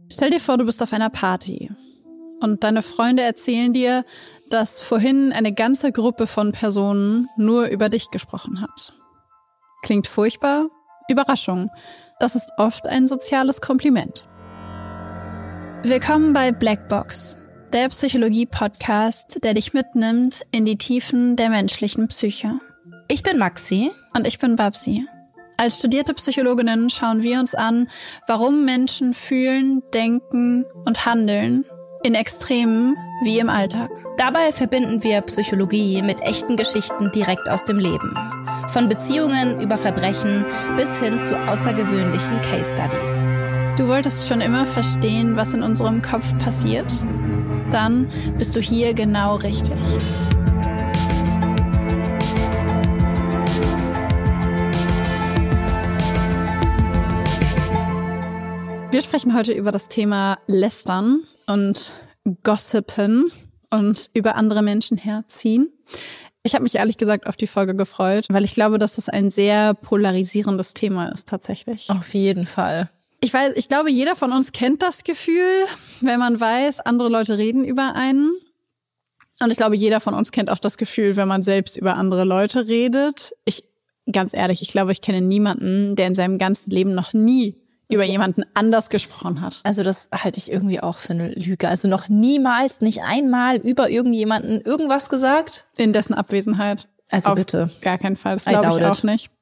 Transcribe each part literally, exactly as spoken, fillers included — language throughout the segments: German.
Stell dir vor, du bist auf einer Party und deine Freunde erzählen dir, dass vorhin eine ganze Gruppe von Personen nur über dich gesprochen hat. Klingt furchtbar? Überraschung. Das ist oft ein soziales Kompliment. Willkommen bei Blackbox, der Psychologie-Podcast, der dich mitnimmt in die Tiefen der menschlichen Psyche. Ich bin Maxi. Und ich bin Babsi. Als studierte Psychologinnen schauen wir uns an, warum Menschen fühlen, denken und handeln, in Extremen wie im Alltag. Dabei verbinden wir Psychologie mit echten Geschichten direkt aus dem Leben. Von Beziehungen über Verbrechen bis hin zu außergewöhnlichen Case Studies. Du wolltest schon immer verstehen, was in unserem Kopf passiert? Dann bist du hier genau richtig. Wir sprechen heute über das Thema Lästern und Gossipen und über andere Menschen herziehen. Ich habe mich ehrlich gesagt auf die Folge gefreut, weil ich glaube, dass das ein sehr polarisierendes Thema ist tatsächlich. Auf jeden Fall. Ich weiß, ich glaube, jeder von uns kennt das Gefühl, wenn man weiß, andere Leute reden über einen. Und ich glaube, jeder von uns kennt auch das Gefühl, wenn man selbst über andere Leute redet. Ich, ganz ehrlich, ich glaube, ich kenne niemanden, der in seinem ganzen Leben noch nie über jemanden anders gesprochen hat. Also das halte ich irgendwie auch für eine Lüge. Also noch niemals, nicht einmal über irgendjemanden irgendwas gesagt? In dessen Abwesenheit. Also Auf bitte. Gar keinen Fall, das glaube ich auch it. nicht.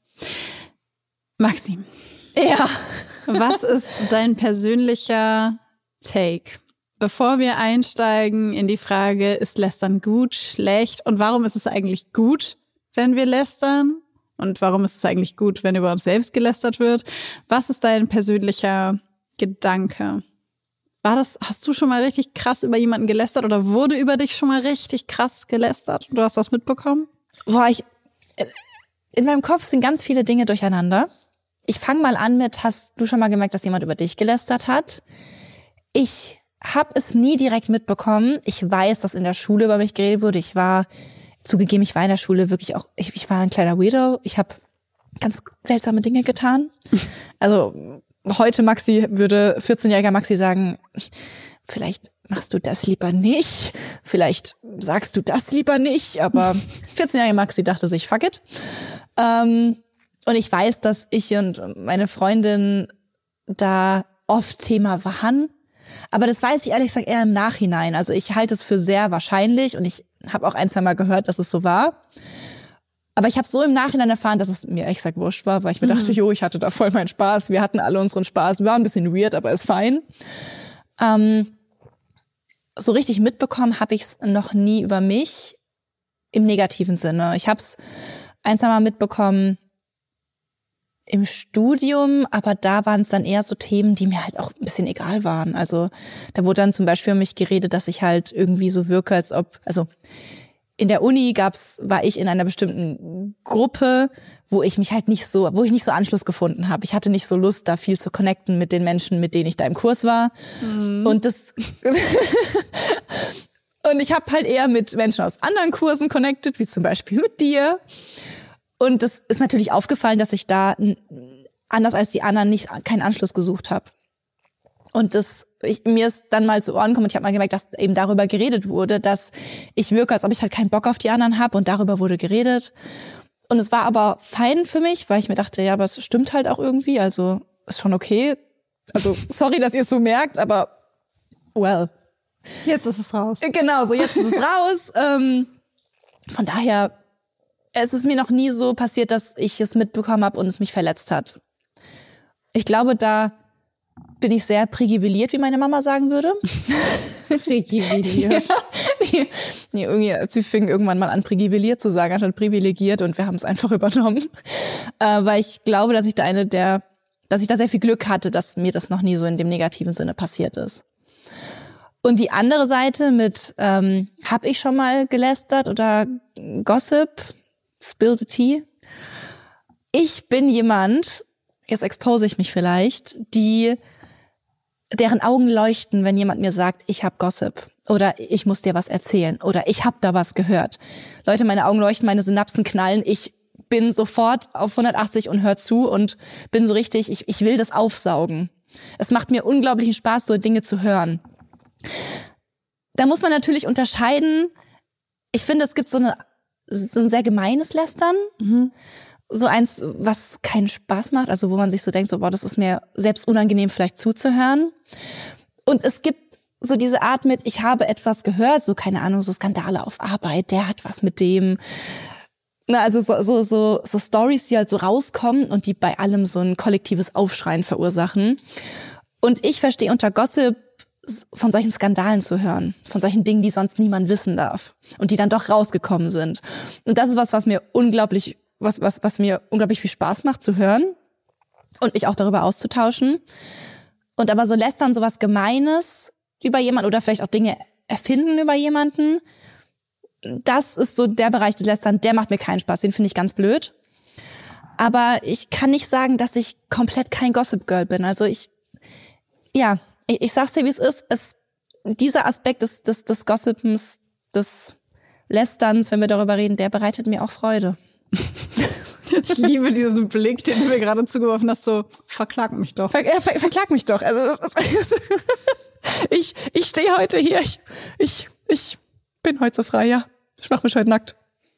Maxi. Ja. Was ist dein persönlicher Take? Bevor wir einsteigen in die Frage, ist Lästern gut, schlecht und warum ist es eigentlich gut, wenn wir lästern? Und warum ist es eigentlich gut, wenn über uns selbst gelästert wird? Was ist dein persönlicher Gedanke? War das, hast du schon mal richtig krass über jemanden gelästert oder wurde über dich schon mal richtig krass gelästert? Du hast das mitbekommen? Boah, ich, in meinem Kopf sind ganz viele Dinge durcheinander. Ich fange mal an mit, hast du schon mal gemerkt, dass jemand über dich gelästert hat? Ich habe es nie direkt mitbekommen. Ich weiß, dass in der Schule über mich geredet wurde. Ich war Zugegeben, ich war in der Schule wirklich auch, ich, ich war ein kleiner Weirdo. Ich habe ganz seltsame Dinge getan. Also heute Maxi würde vierzehnjähriger Maxi sagen, vielleicht machst du das lieber nicht, vielleicht sagst du das lieber nicht, aber vierzehnjähriger Maxi dachte sich, fuck it. Ähm, und ich weiß, dass ich und meine Freundin da oft Thema waren. Aber das weiß ich ehrlich gesagt eher im Nachhinein. Also ich halte es für sehr wahrscheinlich und ich habe auch ein, zwei Mal gehört, dass es so war. Aber ich habe so im Nachhinein erfahren, dass es mir ehrlich gesagt wurscht war, weil ich mir mhm. dachte, jo, ich hatte da voll meinen Spaß. Wir hatten alle unseren Spaß. War ein bisschen weird, aber ist fein. Ähm, so richtig mitbekommen habe ich es noch nie über mich im negativen Sinne. Ich habe es ein, zwei Mal mitbekommen im Studium, aber da waren es dann eher so Themen, die mir halt auch ein bisschen egal waren. Also da wurde dann zum Beispiel um mich geredet, dass ich halt irgendwie so wirke, als ob, also in der Uni gab's, war ich in einer bestimmten Gruppe, wo ich mich halt nicht so, wo ich nicht so Anschluss gefunden habe. Ich hatte nicht so Lust, da viel zu connecten mit den Menschen, mit denen ich da im Kurs war. Mhm. Und das und ich habe halt eher mit Menschen aus anderen Kursen connected, wie zum Beispiel mit dir. Und das ist natürlich aufgefallen, dass ich da anders als die anderen nicht keinen Anschluss gesucht habe. Und das ich, mir ist dann mal zu Ohren gekommen und ich habe mal gemerkt, dass eben darüber geredet wurde, dass ich wirke, als ob ich halt keinen Bock auf die anderen habe und darüber wurde geredet. Und es war aber fein für mich, weil ich mir dachte, ja, aber es stimmt halt auch irgendwie, also ist schon okay. Also sorry, dass ihr es so merkt, aber well. Jetzt ist es raus. Genau, so jetzt ist es raus. Ähm, von daher, es ist mir noch nie so passiert, dass ich es mitbekommen habe und es mich verletzt hat. Ich glaube, da bin ich sehr privilegiert, wie meine Mama sagen würde. Privilegiert. Ja, nee, irgendwie, sie fing irgendwann mal an, privilegiert zu sagen, anstatt privilegiert, und wir haben es einfach übernommen. Äh, weil ich glaube, dass ich da eine der, dass ich da sehr viel Glück hatte, dass mir das noch nie so in dem negativen Sinne passiert ist. Und die andere Seite mit, ähm, hab ich schon mal gelästert oder Gossip, spill the tea. Ich bin jemand, jetzt expose ich mich vielleicht, die, deren Augen leuchten, wenn jemand mir sagt, ich hab Gossip oder ich muss dir was erzählen oder ich hab da was gehört. Leute, meine Augen leuchten, meine Synapsen knallen, ich bin sofort auf hundertachtzig und hör zu und bin so richtig, ich, ich will das aufsaugen. Es macht mir unglaublichen Spaß, so Dinge zu hören. Da muss man natürlich unterscheiden. Ich finde, es gibt so, eine, so ein sehr gemeines Lästern. Mhm. So eins, was keinen Spaß macht. Also wo man sich so denkt, so boah, das ist mir selbst unangenehm vielleicht zuzuhören. Und es gibt so diese Art mit, ich habe etwas gehört, so keine Ahnung, so Skandale auf Arbeit, der hat was mit dem. Na, also so, so, so, so Storys, die halt so rauskommen und die bei allem so ein kollektives Aufschreien verursachen. Und ich verstehe unter Gossip, von solchen Skandalen zu hören, von solchen Dingen, die sonst niemand wissen darf und die dann doch rausgekommen sind. Und das ist was, was mir unglaublich, was, was, was mir unglaublich viel Spaß macht zu hören und mich auch darüber auszutauschen. Und aber so lästern, sowas Gemeines über jemanden oder vielleicht auch Dinge erfinden über jemanden, das ist so der Bereich des Lästern, der macht mir keinen Spaß, den finde ich ganz blöd. Aber ich kann nicht sagen, dass ich komplett kein Gossip Girl bin. Also ich, ja, ich, ich sag's dir, wie es ist. Es, dieser Aspekt des, des, des Gossipens, des Lästerns, wenn wir darüber reden, der bereitet mir auch Freude. Ich liebe diesen Blick, den du mir gerade zugeworfen hast, so, verklag mich doch. Ver, ver, verklag mich doch. Also das ist, ich, ich stehe heute hier, ich, ich, ich bin heute so frei, ja. Ich mache mich heute nackt.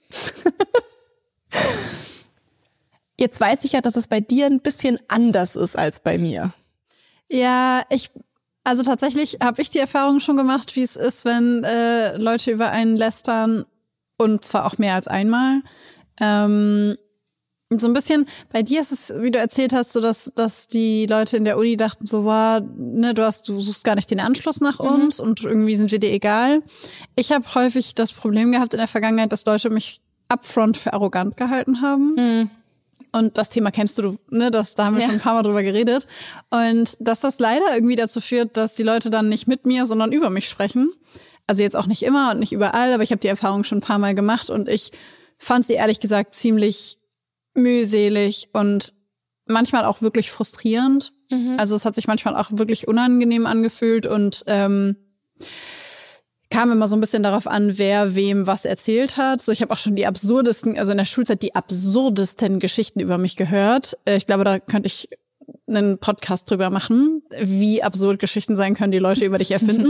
Jetzt weiß ich ja, dass es bei dir ein bisschen anders ist als bei mir. Ja, ich, also tatsächlich habe ich die Erfahrung schon gemacht, wie es ist, wenn äh, Leute über einen lästern und zwar auch mehr als einmal. Ähm, so ein bisschen, bei dir ist es, wie du erzählt hast, so dass dass die Leute in der Uni dachten so, wow, ne, du hast, du suchst gar nicht den Anschluss nach uns mhm. und irgendwie sind wir dir egal. Ich habe häufig das Problem gehabt in der Vergangenheit, dass Leute mich upfront für arrogant gehalten haben. Mhm. Und das Thema kennst du, ne, das, da haben wir ja schon ein paar Mal drüber geredet. Und dass das leider irgendwie dazu führt, dass die Leute dann nicht mit mir, sondern über mich sprechen. Also jetzt auch nicht immer und nicht überall, aber ich habe die Erfahrung schon ein paar Mal gemacht und ich fand sie ehrlich gesagt ziemlich mühselig und manchmal auch wirklich frustrierend. Mhm. Also es hat sich manchmal auch wirklich unangenehm angefühlt und ähm, kam immer so ein bisschen darauf an, wer wem was erzählt hat. So, ich habe auch schon die absurdesten, also in der Schulzeit die absurdesten Geschichten über mich gehört. Ich glaube, da könnte ich einen Podcast drüber machen, wie absurd Geschichten sein können, die Leute über dich erfinden.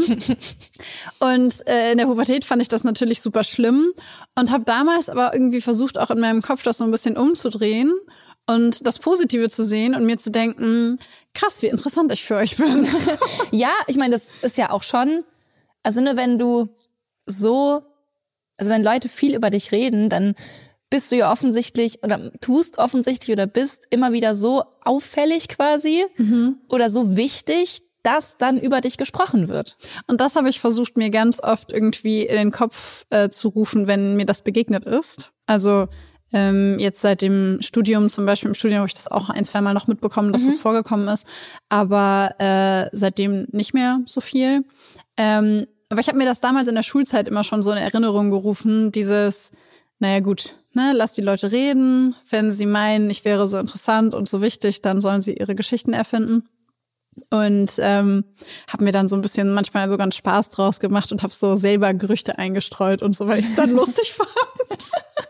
Und äh, in der Pubertät fand ich das natürlich super schlimm und habe damals aber irgendwie versucht, auch in meinem Kopf das so ein bisschen umzudrehen und das Positive zu sehen und mir zu denken, krass, wie interessant ich für euch bin. Ja, ich meine, das ist ja auch schon, also ne, wenn du so, also wenn Leute viel über dich reden, dann bist du ja offensichtlich oder tust offensichtlich oder bist immer wieder so auffällig quasi mhm. oder so wichtig, dass dann über dich gesprochen wird. Und das habe ich versucht, mir ganz oft irgendwie in den Kopf äh, zu rufen, wenn mir das begegnet ist. Also ähm, jetzt seit dem Studium, zum Beispiel im Studium habe ich das auch ein, zwei Mal noch mitbekommen, dass mhm. das vorgekommen ist, aber äh, seitdem nicht mehr so viel. Ähm, aber ich habe mir das damals in der Schulzeit immer schon so in Erinnerung gerufen, dieses, naja gut, ne, lass die Leute reden, wenn sie meinen, ich wäre so interessant und so wichtig, dann sollen sie ihre Geschichten erfinden. Und ähm, habe mir dann so ein bisschen manchmal so ganz Spaß draus gemacht und habe so selber Gerüchte eingestreut und so, weil ich es dann lustig fand.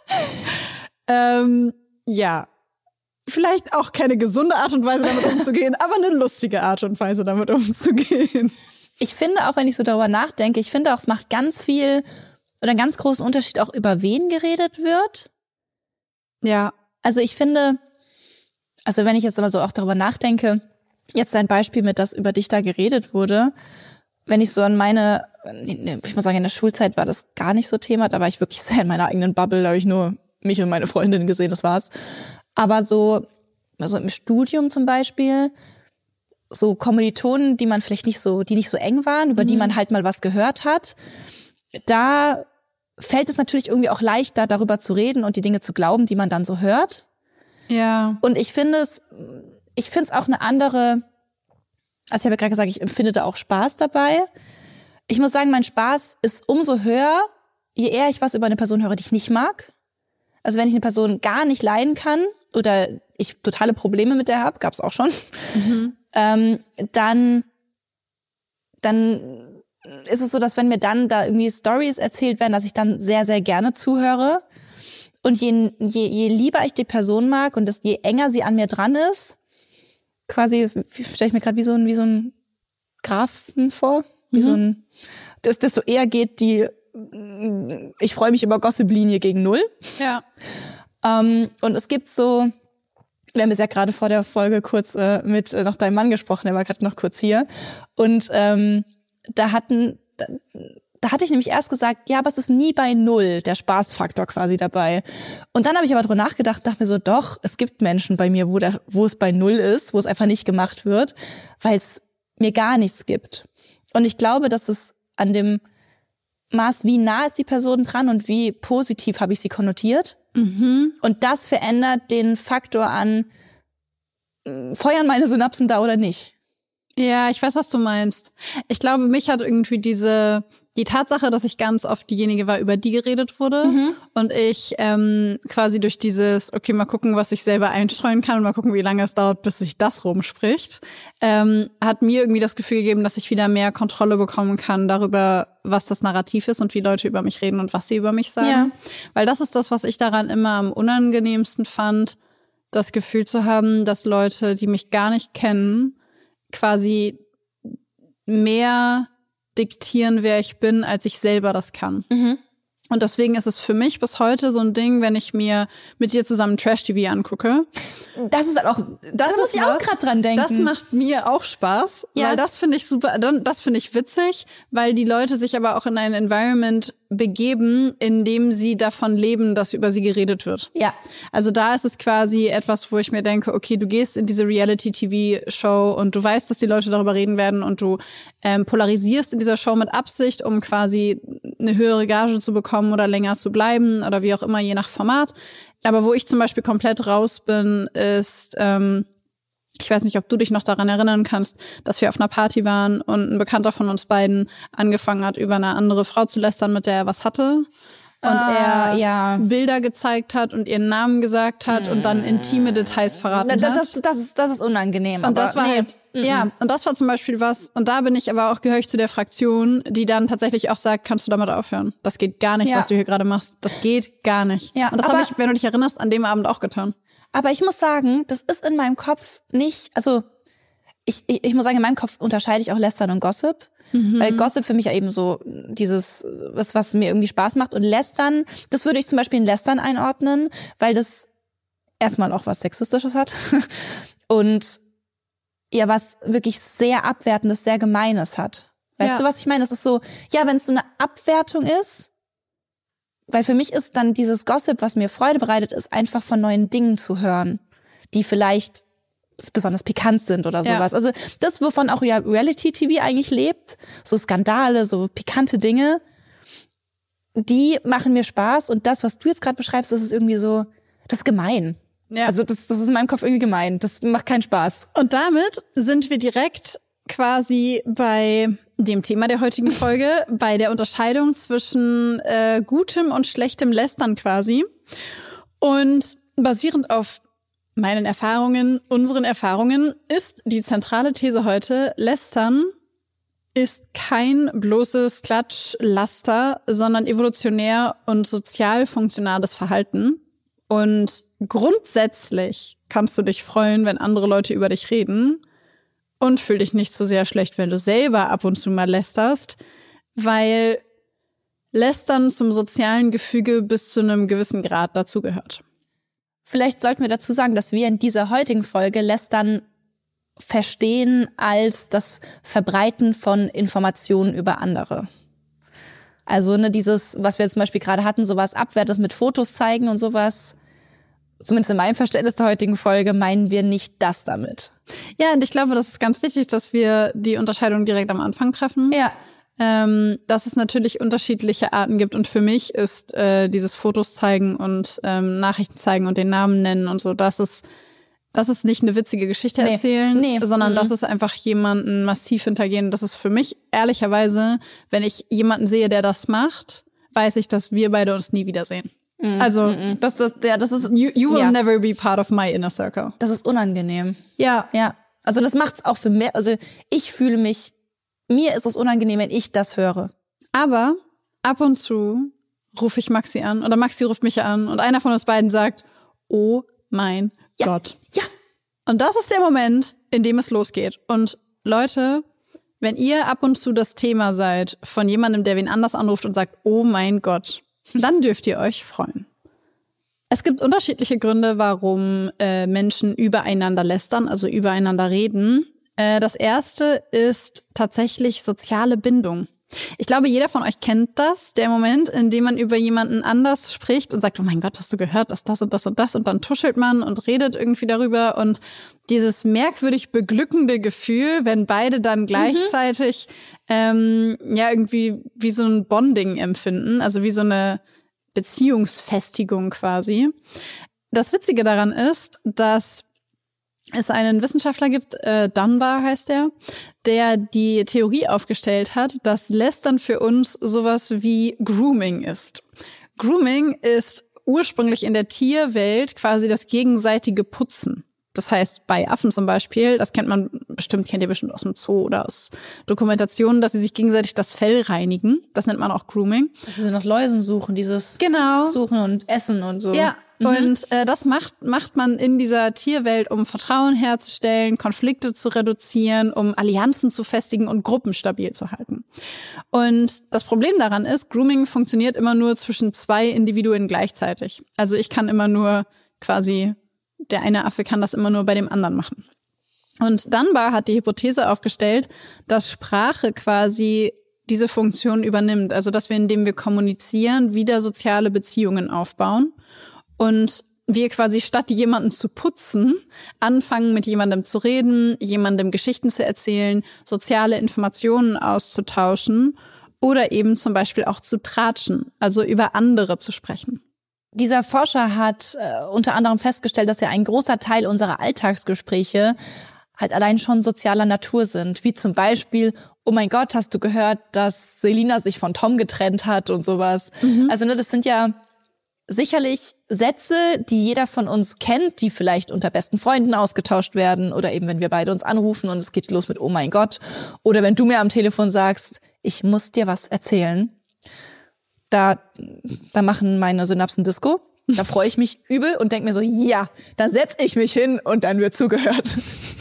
ähm, ja, vielleicht auch keine gesunde Art und Weise damit umzugehen, aber eine lustige Art und Weise damit umzugehen. Ich finde auch, wenn ich so darüber nachdenke, ich finde auch, es macht ganz viel oder einen ganz großen Unterschied auch, über wen geredet wird. Ja. Also ich finde, also wenn ich jetzt mal so auch darüber nachdenke, jetzt ein Beispiel mit, dass über dich da geredet wurde, wenn ich so an meine, ich muss sagen, in der Schulzeit war das gar nicht so Thema, da war ich wirklich sehr in meiner eigenen Bubble, da habe ich nur mich und meine Freundinnen gesehen, das war's. Aber so, also im Studium zum Beispiel, so Kommilitonen, die man vielleicht nicht so, die nicht so eng waren, über mhm. die man halt mal was gehört hat, da fällt es natürlich irgendwie auch leichter, darüber zu reden und die Dinge zu glauben, die man dann so hört. Ja. Und ich finde es, ich finde es auch eine andere, also ich habe ja gerade gesagt, ich empfinde da auch Spaß dabei. Ich muss sagen, mein Spaß ist umso höher, je eher ich was über eine Person höre, die ich nicht mag. Also wenn ich eine Person gar nicht leiden kann oder ich totale Probleme mit der habe, gab's auch schon, mhm. ähm, dann, dann ist es so, dass wenn mir dann da irgendwie Stories erzählt werden, dass ich dann sehr, sehr gerne zuhöre. Und je, je, je lieber ich die Person mag und das, je enger sie an mir dran ist, quasi, stelle ich mir gerade wie so ein, wie so ein Graphen vor, wie mhm. so ein, dass desto eher geht die, ich freue mich über Gossip-Linie gegen null. Ja. ähm, und es gibt so, wir haben es ja gerade vor der Folge kurz äh, mit äh, noch deinem Mann gesprochen, der war gerade noch kurz hier. Und ähm, da hatten, da, da hatte ich nämlich erst gesagt, ja, aber es ist nie bei null, der Spaßfaktor quasi dabei. Und dann habe ich aber drüber nachgedacht und dachte mir so, doch, es gibt Menschen bei mir, wo, der, wo es bei null ist, wo es einfach nicht gemacht wird, weil es mir gar nichts gibt. Und ich glaube, dass es an dem Maß, wie nah ist die Person dran und wie positiv habe ich sie konnotiert. Mhm. Und das verändert den Faktor an, feuern meine Synapsen da oder nicht. Ja, ich weiß, was du meinst. Ich glaube, mich hat irgendwie diese die Tatsache, dass ich ganz oft diejenige war, über die geredet wurde mhm. und ich ähm, quasi durch dieses, okay, mal gucken, was ich selber einstreuen kann und mal gucken, wie lange es dauert, bis sich das rumspricht, ähm, hat mir irgendwie das Gefühl gegeben, dass ich wieder mehr Kontrolle bekommen kann darüber, was das Narrativ ist und wie Leute über mich reden und was sie über mich sagen. Ja. Weil das ist das, was ich daran immer am unangenehmsten fand, das Gefühl zu haben, dass Leute, die mich gar nicht kennen, quasi mehr diktieren, wer ich bin, als ich selber das kann. Mhm. Und deswegen ist es für mich bis heute so ein Ding, wenn ich mir mit dir zusammen Trash-T V angucke. Das ist halt auch, das da muss ich was, auch gerade dran denken. Das macht mir auch Spaß, ja. weil das finde ich super, das finde ich witzig, weil die Leute sich aber auch in ein Environment begeben, in dem sie davon leben, dass über sie geredet wird. Ja. Also da ist es quasi etwas, wo ich mir denke, okay, du gehst in diese Reality-T V-Show und du weißt, dass die Leute darüber reden werden und du ähm, polarisierst in dieser Show mit Absicht, um quasi eine höhere Gage zu bekommen oder länger zu bleiben oder wie auch immer, je nach Format. Aber wo ich zum Beispiel komplett raus bin, ist, ähm, ich weiß nicht, ob du dich noch daran erinnern kannst, dass wir auf einer Party waren und ein Bekannter von uns beiden angefangen hat, über eine andere Frau zu lästern, mit der er was hatte. Und uh, er ja. Bilder gezeigt hat und ihren Namen gesagt hat mm. und dann intime Details verraten das, hat. Das, das, ist, das ist unangenehm. Und aber das war nee. halt, mm-mm. ja, und das war zum Beispiel was, und da bin ich aber auch, gehöre ich zu der Fraktion, die dann tatsächlich auch sagt, kannst du damit aufhören? Das geht gar nicht, ja. was du hier gerade machst. Das geht gar nicht. Ja, und das habe ich, wenn du dich erinnerst, an dem Abend auch getan. Aber ich muss sagen, das ist in meinem Kopf nicht, also ich, ich, ich muss sagen, in meinem Kopf unterscheide ich auch Lästern und Gossip. Mhm. Weil Gossip für mich ja eben so dieses, was, was mir irgendwie Spaß macht. Und Lästern, das würde ich zum Beispiel in Lästern einordnen, weil das erstmal auch was Sexistisches hat. Und ja, was wirklich sehr Abwertendes, sehr Gemeines hat. Weißt ja. du, was ich meine? Das ist so, ja, wenn es so eine Abwertung ist, weil für mich ist dann dieses Gossip, was mir Freude bereitet, ist einfach von neuen Dingen zu hören, die vielleicht besonders pikant sind oder sowas. Ja. Also das, wovon auch ja Reality-T V eigentlich lebt, so Skandale, so pikante Dinge, die machen mir Spaß. Und das, was du jetzt gerade beschreibst, das ist irgendwie so, das ist gemein. Ja. Also das, das ist in meinem Kopf irgendwie gemein. Das macht keinen Spaß. Und damit sind wir direkt quasi bei dem Thema der heutigen Folge, bei der Unterscheidung zwischen äh, gutem und schlechtem Lästern quasi. Und basierend auf meinen Erfahrungen, unseren Erfahrungen, ist die zentrale These heute, Lästern ist kein bloßes Klatschlaster, sondern evolutionär und sozial funktionales Verhalten. Und grundsätzlich kannst du dich freuen, wenn andere Leute über dich reden und fühl dich nicht so sehr schlecht, wenn du selber ab und zu mal lästerst, weil Lästern zum sozialen Gefüge bis zu einem gewissen Grad dazugehört. Vielleicht sollten wir dazu sagen, dass wir in dieser heutigen Folge Lästern verstehen als das Verbreiten von Informationen über andere. Also ne, dieses, was wir zum Beispiel gerade hatten, sowas Abwertes mit Fotos zeigen und sowas, zumindest in meinem Verständnis der heutigen Folge, meinen wir nicht das damit. Ja, und ich glaube, das ist ganz wichtig, dass wir die Unterscheidung direkt am Anfang treffen. Ja. Ähm, dass es natürlich unterschiedliche Arten gibt. Und für mich ist äh, dieses Fotos zeigen und ähm, Nachrichten zeigen und den Namen nennen und so, das ist, das ist nicht eine witzige Geschichte nee. erzählen, nee. sondern mhm. das ist einfach jemanden massiv hintergehen. Das ist für mich ehrlicherweise, wenn ich jemanden sehe, der das macht, weiß ich, dass wir beide uns nie wiedersehen. Mhm. Also mhm. das, das, ja, das ist you, you will ja. never be part of my inner circle. Das ist unangenehm. Ja, ja. Also das macht's auch für mich. Also ich fühle mich Mir ist es unangenehm, wenn ich das höre. Aber ab und zu rufe ich Maxi an oder Maxi ruft mich an und einer von uns beiden sagt, oh mein ja, Gott. Ja, Und das ist der Moment, in dem es losgeht. Und Leute, wenn ihr ab und zu das Thema seid von jemandem, der wen anders anruft und sagt, oh mein Gott, dann dürft ihr euch freuen. Es gibt unterschiedliche Gründe, warum äh, Menschen übereinander lästern, also übereinander reden. Äh, das erste ist tatsächlich soziale Bindung. Ich glaube, jeder von euch kennt das, der Moment, in dem man über jemanden anders spricht und sagt, oh mein Gott, hast du gehört, dass das und das und das, und dann tuschelt man und redet irgendwie darüber, und dieses merkwürdig beglückende Gefühl, wenn beide dann gleichzeitig mhm. ähm, ja irgendwie wie so ein Bonding empfinden, also wie so eine Beziehungsfestigung quasi. Das Witzige daran ist, dass es einen Wissenschaftler gibt, äh, Dunbar heißt er, der die Theorie aufgestellt hat, dass Lästern für uns sowas wie Grooming ist. Grooming ist ursprünglich in der Tierwelt quasi das gegenseitige Putzen. Das heißt, bei Affen zum Beispiel, das kennt man bestimmt, kennt ihr bestimmt aus dem Zoo oder aus Dokumentationen, dass sie sich gegenseitig das Fell reinigen. Das nennt man auch Grooming. Dass sie so nach Läusen suchen, dieses genau. Suchen und Essen und so. Ja, mhm. und äh, das macht macht man in dieser Tierwelt, um Vertrauen herzustellen, Konflikte zu reduzieren, um Allianzen zu festigen und Gruppen stabil zu halten. Und das Problem daran ist, Grooming funktioniert immer nur zwischen zwei Individuen gleichzeitig. Also ich kann immer nur quasi der eine Affe kann das immer nur bei dem anderen machen. Und Dunbar hat die Hypothese aufgestellt, dass Sprache quasi diese Funktion übernimmt. Also dass wir, indem wir kommunizieren, wieder soziale Beziehungen aufbauen und wir quasi statt jemanden zu putzen, anfangen mit jemandem zu reden, jemandem Geschichten zu erzählen, soziale Informationen auszutauschen oder eben zum Beispiel auch zu tratschen, also über andere zu sprechen. Dieser Forscher hat äh, unter anderem festgestellt, dass ja ein großer Teil unserer Alltagsgespräche halt allein schon sozialer Natur sind. Wie zum Beispiel, oh mein Gott, hast du gehört, dass Selina sich von Tom getrennt hat und sowas. Mhm. Also ne, das sind ja sicherlich Sätze, die jeder von uns kennt, die vielleicht unter besten Freunden ausgetauscht werden oder eben wenn wir beide uns anrufen und es geht los mit oh mein Gott. Oder wenn du mir am Telefon sagst, ich muss dir was erzählen. Da, da machen meine Synapsen Disco. Da freue ich mich übel und denke mir so, ja, dann setz ich mich hin und dann wird zugehört.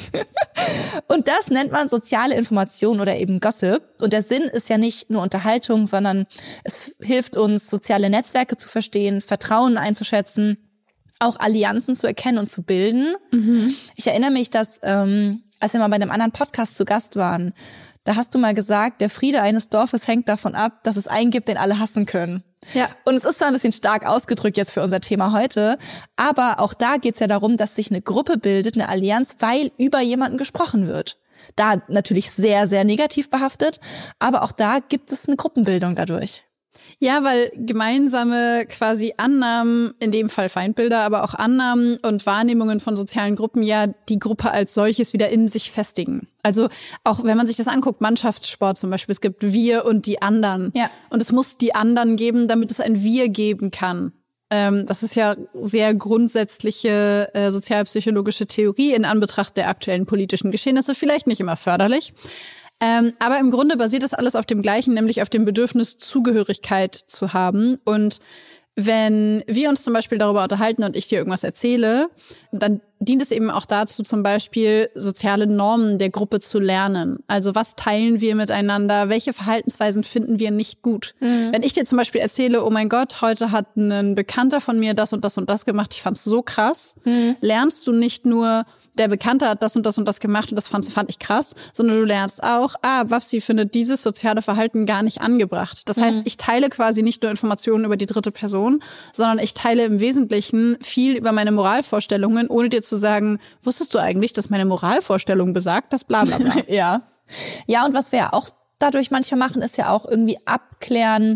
Und das nennt man soziale Information oder eben Gossip. Und der Sinn ist ja nicht nur Unterhaltung, sondern es hilft uns, soziale Netzwerke zu verstehen, Vertrauen einzuschätzen, auch Allianzen zu erkennen und zu bilden. Mhm. Ich erinnere mich, dass ähm, als wir mal bei einem anderen Podcast zu Gast waren, da hast du mal gesagt, der Friede eines Dorfes hängt davon ab, dass es einen gibt, den alle hassen können. Ja. Und es ist zwar ein bisschen stark ausgedrückt jetzt für unser Thema heute, aber auch da geht's ja darum, dass sich eine Gruppe bildet, eine Allianz, weil über jemanden gesprochen wird. Da natürlich sehr, sehr negativ behaftet, aber auch da gibt es eine Gruppenbildung dadurch. Ja, weil gemeinsame quasi Annahmen, in dem Fall Feindbilder, aber auch Annahmen und Wahrnehmungen von sozialen Gruppen ja die Gruppe als solches wieder in sich festigen. Also auch wenn man sich das anguckt, Mannschaftssport zum Beispiel, es gibt wir und die anderen. Ja. Und es muss die anderen geben, damit es ein Wir geben kann. Ähm, das ist ja sehr grundsätzliche äh, sozialpsychologische Theorie in Anbetracht der aktuellen politischen Geschehnisse, vielleicht nicht immer förderlich. Ähm, aber im Grunde basiert das alles auf dem Gleichen, nämlich auf dem Bedürfnis, Zugehörigkeit zu haben. Und wenn wir uns zum Beispiel darüber unterhalten und ich dir irgendwas erzähle, dann dient es eben auch dazu, zum Beispiel soziale Normen der Gruppe zu lernen. Also was teilen wir miteinander? Welche Verhaltensweisen finden wir nicht gut? Mhm. Wenn ich dir zum Beispiel erzähle, oh mein Gott, heute hat ein Bekannter von mir das und das und das gemacht, ich fand's so krass, mhm. lernst du nicht nur, der Bekannte hat das und das und das gemacht und das fand, fand ich krass, sondern du lernst auch, ah, Babsi findet dieses soziale Verhalten gar nicht angebracht. Das mhm. heißt, ich teile quasi nicht nur Informationen über die dritte Person, sondern ich teile im Wesentlichen viel über meine Moralvorstellungen, ohne dir zu sagen, wusstest du eigentlich, dass meine Moralvorstellung besagt, das bla bla bla. Ja. Ja, und was wir ja auch dadurch manchmal machen, ist ja auch irgendwie abklären,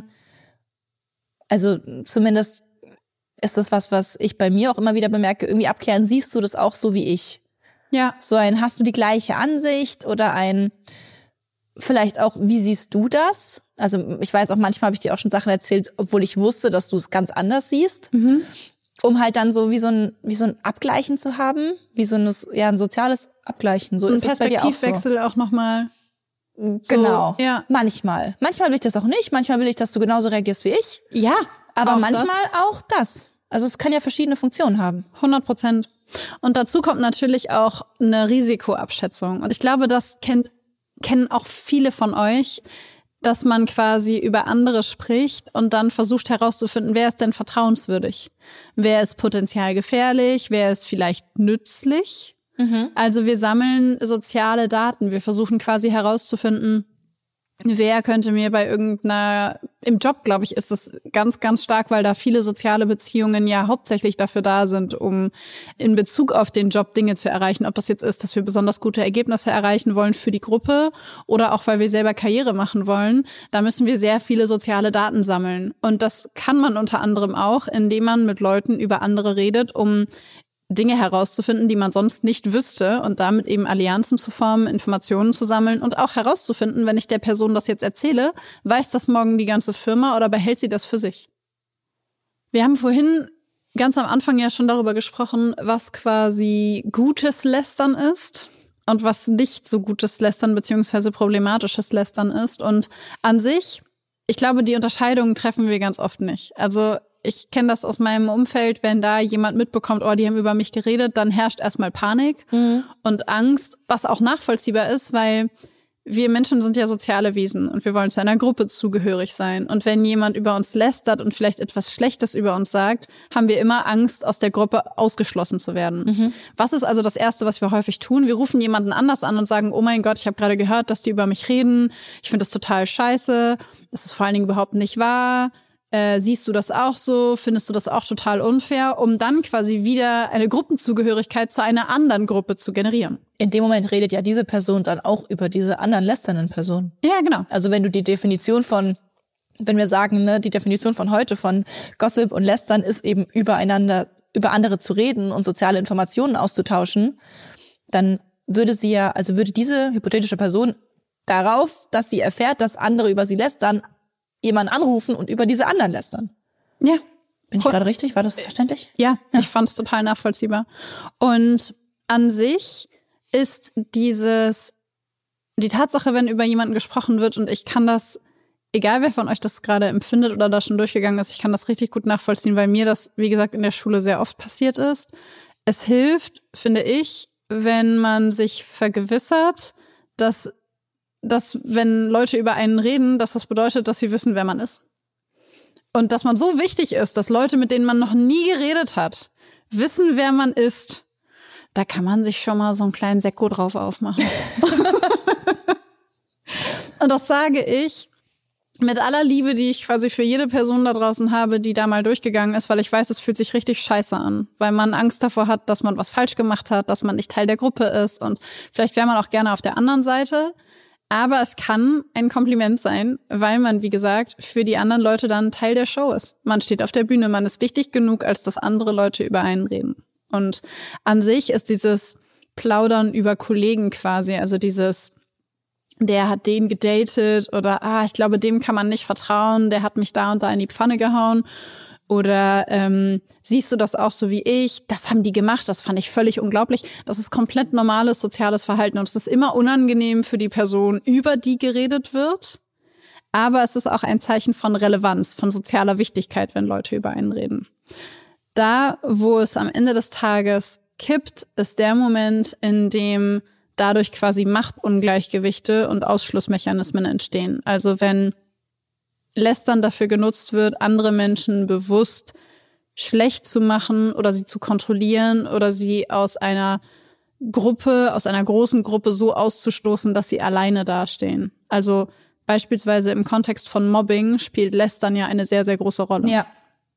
also zumindest ist das was, was ich bei mir auch immer wieder bemerke, irgendwie abklären, siehst du das auch so wie ich? Ja. So ein, hast du die gleiche Ansicht oder ein, vielleicht auch, wie siehst du das? Also ich weiß auch, manchmal habe ich dir auch schon Sachen erzählt, obwohl ich wusste, dass du es ganz anders siehst. Mhm. Um halt dann so wie so ein, wie so ein Abgleichen zu haben, wie so ein, ja, ein soziales Abgleichen. So ein ist es bei dir auch so. Perspektivwechsel auch nochmal. Genau. So, ja. Manchmal. Manchmal will ich das auch nicht. Manchmal will ich, dass du genauso reagierst wie ich. Ja. Aber auch manchmal das. auch das. Also es kann ja verschiedene Funktionen haben. hundert Prozent. Und dazu kommt natürlich auch eine Risikoabschätzung. Und ich glaube, das kennt, kennen auch viele von euch, dass man quasi über andere spricht und dann versucht herauszufinden, wer ist denn vertrauenswürdig? Wer ist potenziell gefährlich? Wer ist vielleicht nützlich? Mhm. Also wir sammeln soziale Daten. Wir versuchen quasi herauszufinden, wer könnte mir bei irgendeiner, im Job, glaube ich, ist das ganz, ganz stark, weil da viele soziale Beziehungen ja hauptsächlich dafür da sind, um in Bezug auf den Job Dinge zu erreichen. Ob das jetzt ist, dass wir besonders gute Ergebnisse erreichen wollen für die Gruppe oder auch, weil wir selber Karriere machen wollen. Da müssen wir sehr viele soziale Daten sammeln. Und das kann man unter anderem auch, indem man mit Leuten über andere redet, um Dinge herauszufinden, die man sonst nicht wüsste und damit eben Allianzen zu formen, Informationen zu sammeln und auch herauszufinden, wenn ich der Person das jetzt erzähle, weiß das morgen die ganze Firma oder behält sie das für sich? Wir haben vorhin ganz am Anfang ja schon darüber gesprochen, was quasi gutes Lästern ist und was nicht so gutes Lästern beziehungsweise problematisches Lästern ist. Und an sich, ich glaube, die Unterscheidungen treffen wir ganz oft nicht. Also ich kenne das aus meinem Umfeld, wenn da jemand mitbekommt, oh, die haben über mich geredet, dann herrscht erstmal Panik mhm. und Angst, was auch nachvollziehbar ist, weil wir Menschen sind ja soziale Wesen und wir wollen zu einer Gruppe zugehörig sein. Und wenn jemand über uns lästert und vielleicht etwas Schlechtes über uns sagt, haben wir immer Angst, aus der Gruppe ausgeschlossen zu werden. Mhm. Was ist also das Erste, was wir häufig tun? Wir rufen jemanden anders an und sagen, oh mein Gott, ich habe gerade gehört, dass die über mich reden. Ich finde das total scheiße. Das ist vor allen Dingen überhaupt nicht wahr. Äh, siehst du das auch so? Findest du das auch total unfair? Um dann quasi wieder eine Gruppenzugehörigkeit zu einer anderen Gruppe zu generieren. In dem Moment redet ja diese Person dann auch über diese anderen lästernden Personen. Ja, genau. Also wenn du die Definition von, wenn wir sagen, ne, die Definition von heute von Gossip und Lästern ist eben übereinander, über andere zu reden und soziale Informationen auszutauschen, dann würde sie ja, also würde diese hypothetische Person darauf, dass sie erfährt, dass andere über sie lästern, jemanden anrufen und über diese anderen lästern. Ja. Bin ich gerade richtig? War das verständlich? Ja, ja. Ich fand es total nachvollziehbar. Und an sich ist dieses, die Tatsache, wenn über jemanden gesprochen wird, und ich kann das, egal wer von euch das gerade empfindet oder da schon durchgegangen ist, ich kann das richtig gut nachvollziehen, weil mir das, wie gesagt, in der Schule sehr oft passiert ist. Es hilft, finde ich, wenn man sich vergewissert, dass dass wenn Leute über einen reden, dass das bedeutet, dass sie wissen, wer man ist. Und dass man so wichtig ist, dass Leute, mit denen man noch nie geredet hat, wissen, wer man ist, da kann man sich schon mal so einen kleinen Sekko drauf aufmachen. Und das sage ich mit aller Liebe, die ich quasi für jede Person da draußen habe, die da mal durchgegangen ist, weil ich weiß, es fühlt sich richtig scheiße an, weil man Angst davor hat, dass man was falsch gemacht hat, dass man nicht Teil der Gruppe ist und vielleicht wäre man auch gerne auf der anderen Seite. Aber es kann ein Kompliment sein, weil man, wie gesagt, für die anderen Leute dann Teil der Show ist. Man steht auf der Bühne, man ist wichtig genug, als dass andere Leute über einen reden. Und an sich ist dieses Plaudern über Kollegen quasi, also dieses, der hat den gedatet oder, ah, ich glaube, dem kann man nicht vertrauen, der hat mich da und da in die Pfanne gehauen. Oder ähm, siehst du das auch so wie ich? Das haben die gemacht, das fand ich völlig unglaublich. Das ist komplett normales soziales Verhalten und es ist immer unangenehm für die Person, über die geredet wird. Aber es ist auch ein Zeichen von Relevanz, von sozialer Wichtigkeit, wenn Leute über einen reden. Da, wo es am Ende des Tages kippt, ist der Moment, in dem dadurch quasi Machtungleichgewichte und Ausschlussmechanismen entstehen. Also wenn Lästern dafür genutzt wird, andere Menschen bewusst schlecht zu machen oder sie zu kontrollieren oder sie aus einer Gruppe, aus einer großen Gruppe so auszustoßen, dass sie alleine dastehen. Also beispielsweise im Kontext von Mobbing spielt Lästern ja eine sehr, sehr große Rolle. Ja.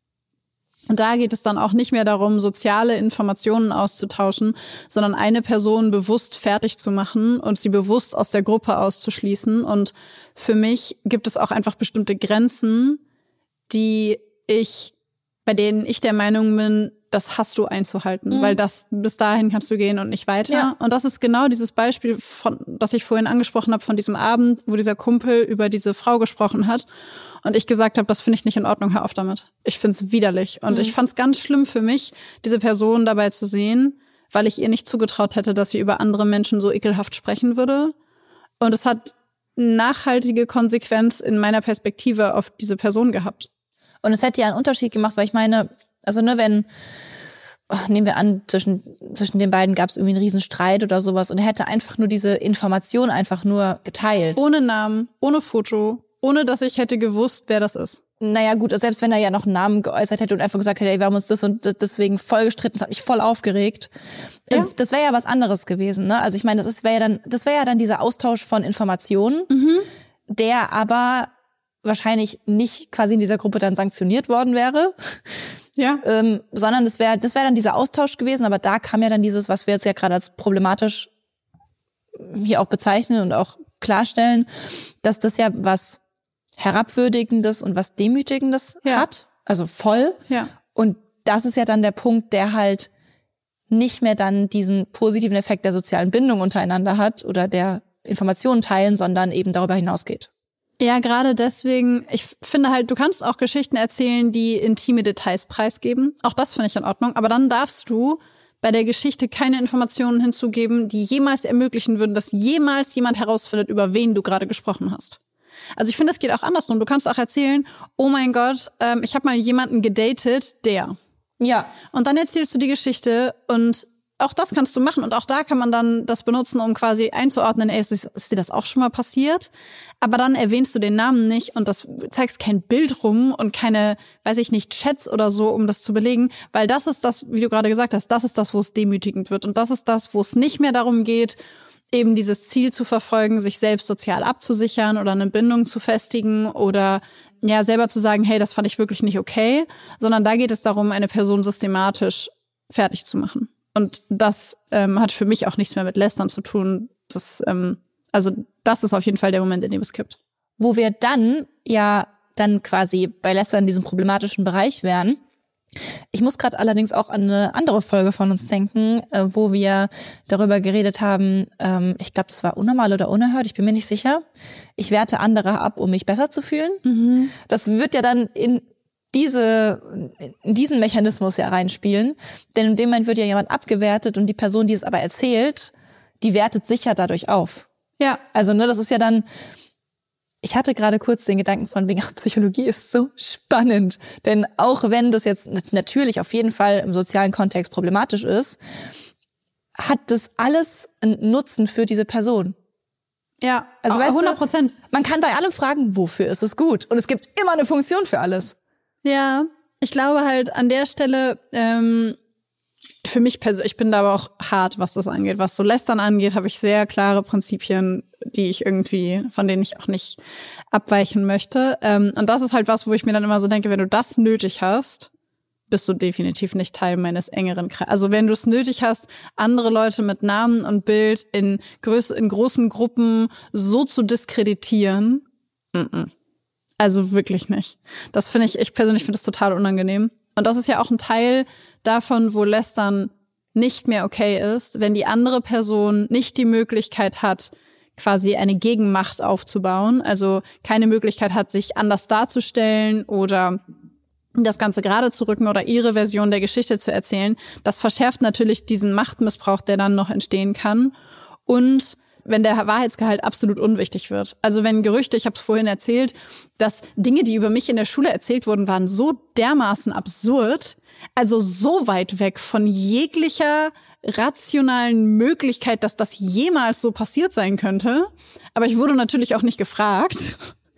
Und da geht es dann auch nicht mehr darum, soziale Informationen auszutauschen, sondern eine Person bewusst fertig zu machen und sie bewusst aus der Gruppe auszuschließen. Und für mich gibt es auch einfach bestimmte Grenzen, die ich, bei denen ich der Meinung bin, das hast du einzuhalten, mhm. weil das bis dahin kannst du gehen und nicht weiter. Ja. Und das ist genau dieses Beispiel, von, das ich vorhin angesprochen habe, von diesem Abend, wo dieser Kumpel über diese Frau gesprochen hat und ich gesagt habe, das finde ich nicht in Ordnung, hör auf damit. Ich finde es widerlich. Und mhm. ich fand es ganz schlimm für mich, diese Person dabei zu sehen, weil ich ihr nicht zugetraut hätte, dass sie über andere Menschen so ekelhaft sprechen würde. Und es hat nachhaltige Konsequenz in meiner Perspektive auf diese Person gehabt. Und es hätte ja einen Unterschied gemacht, weil ich meine, also ne, wenn nehmen wir an, zwischen, zwischen den beiden gab es irgendwie einen riesen Streit oder sowas und er hätte einfach nur diese Information einfach nur geteilt. Ohne Namen, ohne Foto, ohne dass ich hätte gewusst, wer das ist. Naja gut, selbst wenn er ja noch einen Namen geäußert hätte und einfach gesagt hätte, ey, wir haben uns das und deswegen voll gestritten, das hat mich voll aufgeregt. Ja. Das wäre ja was anderes gewesen, ne? Also ich meine, das wäre ja dann, das wäre ja dann dieser Austausch von Informationen, mhm. der aber wahrscheinlich nicht quasi in dieser Gruppe dann sanktioniert worden wäre. Ja. Ähm, sondern das wäre das wäre dann dieser Austausch gewesen, aber da kam ja dann dieses, was wir jetzt ja gerade als problematisch hier auch bezeichnen und auch klarstellen, dass das ja was Herabwürdigendes und was Demütigendes ja. hat, also voll. Ja. Und das ist ja dann der Punkt, der halt nicht mehr dann diesen positiven Effekt der sozialen Bindung untereinander hat oder der Informationen teilen, sondern eben darüber hinausgeht. Ja, gerade deswegen, ich finde halt, du kannst auch Geschichten erzählen, die intime Details preisgeben. Auch das finde ich in Ordnung. Aber dann darfst du bei der Geschichte keine Informationen hinzugeben, die jemals ermöglichen würden, dass jemals jemand herausfindet, über wen du gerade gesprochen hast. Also ich finde, es geht auch andersrum. Du kannst auch erzählen, oh mein Gott, ähm, ich habe mal jemanden gedatet, der. Ja. Und dann erzählst du die Geschichte und auch das kannst du machen und auch da kann man dann das benutzen, um quasi einzuordnen, ey, ist, ist dir das auch schon mal passiert? Aber dann erwähnst du den Namen nicht und das zeigst kein Bild rum und keine, weiß ich nicht, Chats oder so, um das zu belegen, weil das ist das, wie du gerade gesagt hast, das ist das, wo es demütigend wird und das ist das, wo es nicht mehr darum geht, eben dieses Ziel zu verfolgen, sich selbst sozial abzusichern oder eine Bindung zu festigen oder ja selber zu sagen, hey, das fand ich wirklich nicht okay, sondern da geht es darum, eine Person systematisch fertig zu machen. Und das ähm, hat für mich auch nichts mehr mit Lästern zu tun. Das, ähm, also das ist auf jeden Fall der Moment, in dem es kippt. Wo wir dann ja dann quasi bei Lästern in diesem problematischen Bereich wären. Ich muss gerade allerdings auch an eine andere Folge von uns denken, äh, wo wir darüber geredet haben, ähm, ich glaube, das war unnormal oder unerhört, ich bin mir nicht sicher. Ich werte andere ab, um mich besser zu fühlen. Mhm. Das wird ja dann in diese, in diesen Mechanismus ja reinspielen. Denn in dem Moment wird ja jemand abgewertet und die Person, die es aber erzählt, die wertet sich ja dadurch auf. Ja. Also, ne, das ist ja dann, ich hatte gerade kurz den Gedanken von wegen, Psychologie ist so spannend. Denn auch wenn das jetzt natürlich auf jeden Fall im sozialen Kontext problematisch ist, hat das alles einen Nutzen für diese Person. Ja, also weißt hundert Prozent. Du, man kann bei allem fragen, wofür ist es gut? Und es gibt immer eine Funktion für alles. Ja, ich glaube halt an der Stelle, ähm, für mich persönlich, ich bin da aber auch hart, was das angeht. Was so Lästern angeht, habe ich sehr klare Prinzipien, die ich irgendwie, von denen ich auch nicht abweichen möchte. Ähm, und das ist halt was, wo ich mir dann immer so denke, wenn du das nötig hast, bist du definitiv nicht Teil meines engeren Kreises. Also wenn du es nötig hast, andere Leute mit Namen und Bild in, größ- in großen Gruppen so zu diskreditieren, mm-mm. Also wirklich nicht. Das finde ich, ich persönlich finde das total unangenehm. Und das ist ja auch ein Teil davon, wo Lästern nicht mehr okay ist, wenn die andere Person nicht die Möglichkeit hat, quasi eine Gegenmacht aufzubauen, also keine Möglichkeit hat, sich anders darzustellen oder das Ganze gerade zu rücken oder ihre Version der Geschichte zu erzählen. Das verschärft natürlich diesen Machtmissbrauch, der dann noch entstehen kann. Und wenn der Wahrheitsgehalt absolut unwichtig wird. Also wenn Gerüchte, ich habe es vorhin erzählt, dass Dinge, die über mich in der Schule erzählt wurden, waren so dermaßen absurd, also so weit weg von jeglicher rationalen Möglichkeit, dass das jemals so passiert sein könnte. Aber ich wurde natürlich auch nicht gefragt.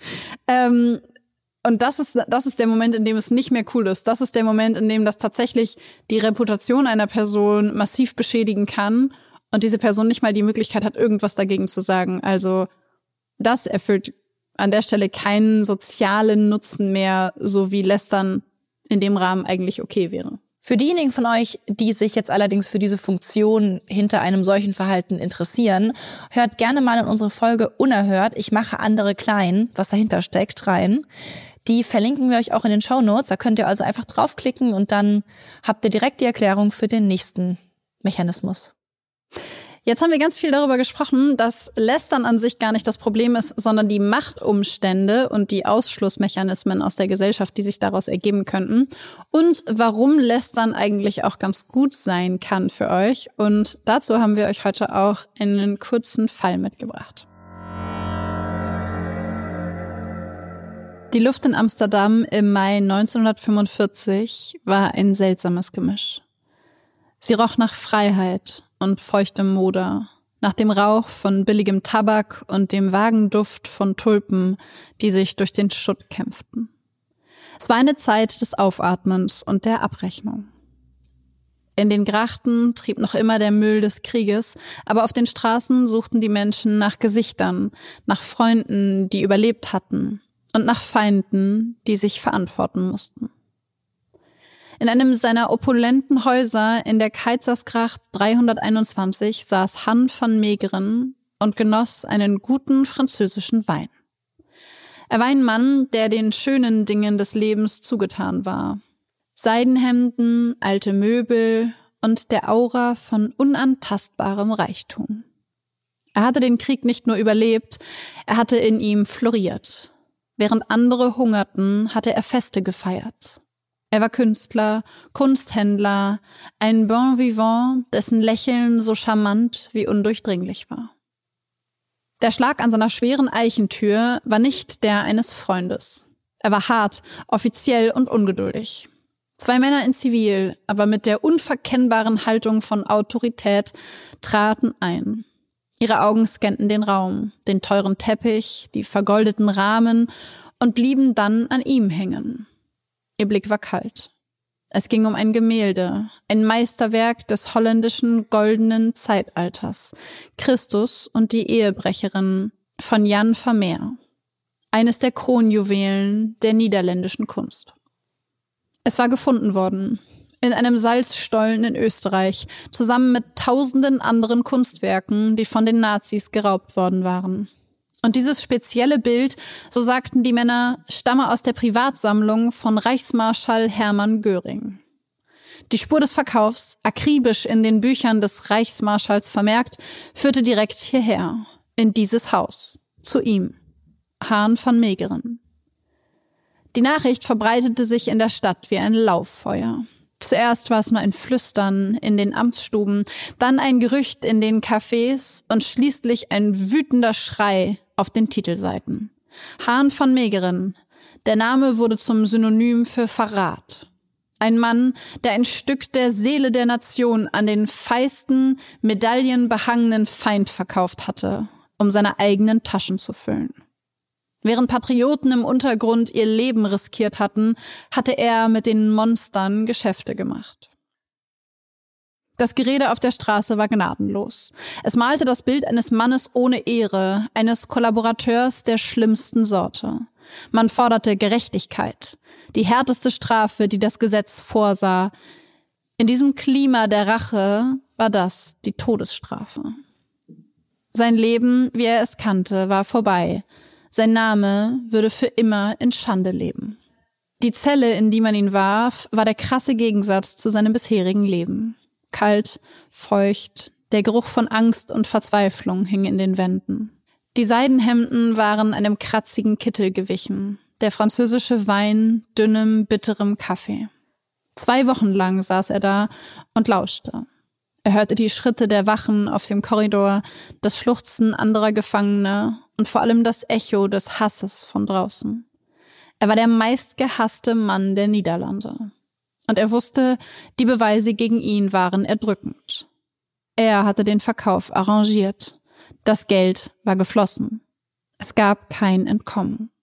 ähm, und das ist, das ist der Moment, in dem es nicht mehr cool ist. Das ist der Moment, in dem das tatsächlich die Reputation einer Person massiv beschädigen kann. Und diese Person nicht mal die Möglichkeit hat, irgendwas dagegen zu sagen. Also das erfüllt an der Stelle keinen sozialen Nutzen mehr, so wie Lästern in dem Rahmen eigentlich okay wäre. Für diejenigen von euch, die sich jetzt allerdings für diese Funktion hinter einem solchen Verhalten interessieren, hört gerne mal in unsere Folge Unerhört, ich mache andere klein, was dahinter steckt, rein. Die verlinken wir euch auch in den Shownotes. Da könnt ihr also einfach draufklicken und dann habt ihr direkt die Erklärung für den nächsten Mechanismus. Jetzt haben wir ganz viel darüber gesprochen, dass Lästern an sich gar nicht das Problem ist, sondern die Machtumstände und die Ausschlussmechanismen aus der Gesellschaft, die sich daraus ergeben könnten. Und warum Lästern eigentlich auch ganz gut sein kann für euch. Und dazu haben wir euch heute auch einen kurzen Fall mitgebracht. Die Luft in Amsterdam im Mai neunzehnhundertfünfundvierzig war ein seltsames Gemisch. Sie roch nach Freiheit und feuchtem Moder, nach dem Rauch von billigem Tabak und dem vagen Duft von Tulpen, die sich durch den Schutt kämpften. Es war eine Zeit des Aufatmens und der Abrechnung. In den Grachten trieb noch immer der Müll des Krieges, aber auf den Straßen suchten die Menschen nach Gesichtern, nach Freunden, die überlebt hatten, und nach Feinden, die sich verantworten mussten. In einem seiner opulenten Häuser in der Keizersgracht dreihunderteinundzwanzig saß Han van Meegeren und genoss einen guten französischen Wein. Er war ein Mann, der den schönen Dingen des Lebens zugetan war. Seidenhemden, alte Möbel und der Aura von unantastbarem Reichtum. Er hatte den Krieg nicht nur überlebt, er hatte in ihm floriert. Während andere hungerten, hatte er Feste gefeiert. Er war Künstler, Kunsthändler, ein Bon vivant, dessen Lächeln so charmant wie undurchdringlich war. Der Schlag an seiner schweren Eichentür war nicht der eines Freundes. Er war hart, offiziell und ungeduldig. Zwei Männer in Zivil, aber mit der unverkennbaren Haltung von Autorität, traten ein. Ihre Augen scannten den Raum, den teuren Teppich, die vergoldeten Rahmen und blieben dann an ihm hängen. Ihr Blick war kalt. Es ging um ein Gemälde, ein Meisterwerk des holländischen goldenen Zeitalters, Christus und die Ehebrecherin von Jan Vermeer, eines der Kronjuwelen der niederländischen Kunst. Es war gefunden worden, in einem Salzstollen in Österreich, zusammen mit tausenden anderen Kunstwerken, die von den Nazis geraubt worden waren. Und dieses spezielle Bild, so sagten die Männer, stamme aus der Privatsammlung von Reichsmarschall Hermann Göring. Die Spur des Verkaufs, akribisch in den Büchern des Reichsmarschalls vermerkt, führte direkt hierher, in dieses Haus, zu ihm, Han van Meegeren. Die Nachricht verbreitete sich in der Stadt wie ein Lauffeuer. Zuerst war es nur ein Flüstern in den Amtsstuben, dann ein Gerücht in den Cafés und schließlich ein wütender Schrei auf den Titelseiten. Han van Meegeren. Der Name wurde zum Synonym für Verrat. Ein Mann, der ein Stück der Seele der Nation an den feisten, medaillenbehangenen Feind verkauft hatte, um seine eigenen Taschen zu füllen. Während Patrioten im Untergrund ihr Leben riskiert hatten, hatte er mit den Monstern Geschäfte gemacht. Das Gerede auf der Straße war gnadenlos. Es malte das Bild eines Mannes ohne Ehre, eines Kollaborateurs der schlimmsten Sorte. Man forderte Gerechtigkeit, die härteste Strafe, die das Gesetz vorsah. In diesem Klima der Rache war das die Todesstrafe. Sein Leben, wie er es kannte, war vorbei. Sein Name würde für immer in Schande leben. Die Zelle, in die man ihn warf, war der krasse Gegensatz zu seinem bisherigen Leben. Kalt, feucht, der Geruch von Angst und Verzweiflung hing in den Wänden. Die Seidenhemden waren einem kratzigen Kittel gewichen, der französische Wein dünnem, bitterem Kaffee. Zwei Wochen lang saß er da und lauschte. Er hörte die Schritte der Wachen auf dem Korridor, das Schluchzen anderer Gefangener und vor allem das Echo des Hasses von draußen. Er war der meistgehasste Mann der Niederlande. Und er wusste, die Beweise gegen ihn waren erdrückend. Er hatte den Verkauf arrangiert. Das Geld war geflossen. Es gab kein Entkommen.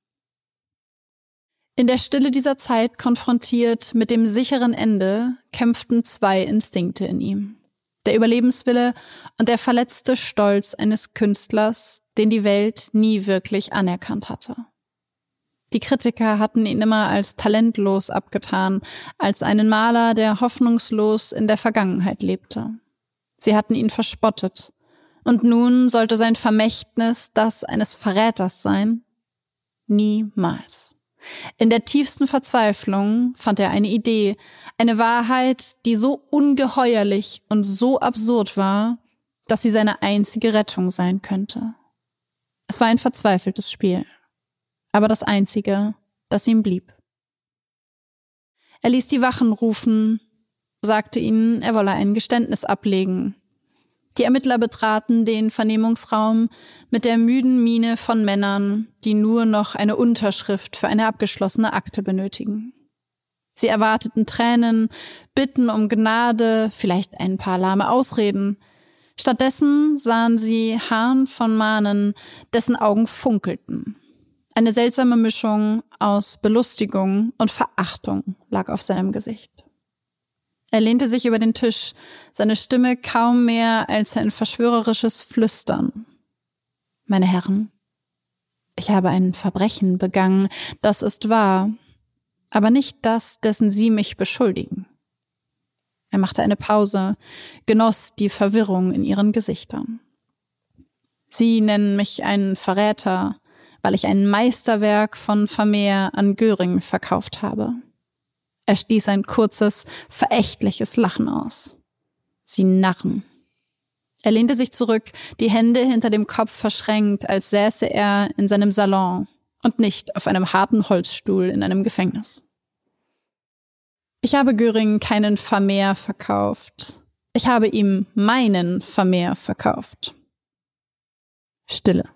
In der Stille dieser Zeit konfrontiert mit dem sicheren Ende kämpften zwei Instinkte in ihm. Der Überlebenswille und der verletzte Stolz eines Künstlers, den die Welt nie wirklich anerkannt hatte. Die Kritiker hatten ihn immer als talentlos abgetan, als einen Maler, der hoffnungslos in der Vergangenheit lebte. Sie hatten ihn verspottet. Und nun sollte sein Vermächtnis das eines Verräters sein? Niemals. In der tiefsten Verzweiflung fand er eine Idee, eine Wahrheit, die so ungeheuerlich und so absurd war, dass sie seine einzige Rettung sein könnte. Es war ein verzweifeltes Spiel, aber das einzige, das ihm blieb. Er ließ die Wachen rufen, sagte ihnen, er wolle ein Geständnis ablegen. Die Ermittler betraten den Vernehmungsraum mit der müden Miene von Männern, die nur noch eine Unterschrift für eine abgeschlossene Akte benötigen. Sie erwarteten Tränen, Bitten um Gnade, vielleicht ein paar lahme Ausreden. Stattdessen sahen sie Hahn von Maanen, dessen Augen funkelten. Eine seltsame Mischung aus Belustigung und Verachtung lag auf seinem Gesicht. Er lehnte sich über den Tisch, seine Stimme kaum mehr als ein verschwörerisches Flüstern. Meine Herren, ich habe ein Verbrechen begangen, das ist wahr, aber nicht das, dessen Sie mich beschuldigen. Er machte eine Pause, genoss die Verwirrung in ihren Gesichtern. Sie nennen mich einen Verräter, weil ich ein Meisterwerk von Vermeer an Göring verkauft habe. Er stieß ein kurzes, verächtliches Lachen aus. Sie Narren. Er lehnte sich zurück, die Hände hinter dem Kopf verschränkt, als säße er in seinem Salon und nicht auf einem harten Holzstuhl in einem Gefängnis. Ich habe Göring keinen Vermeer verkauft. Ich habe ihm meinen Vermeer verkauft. Stille.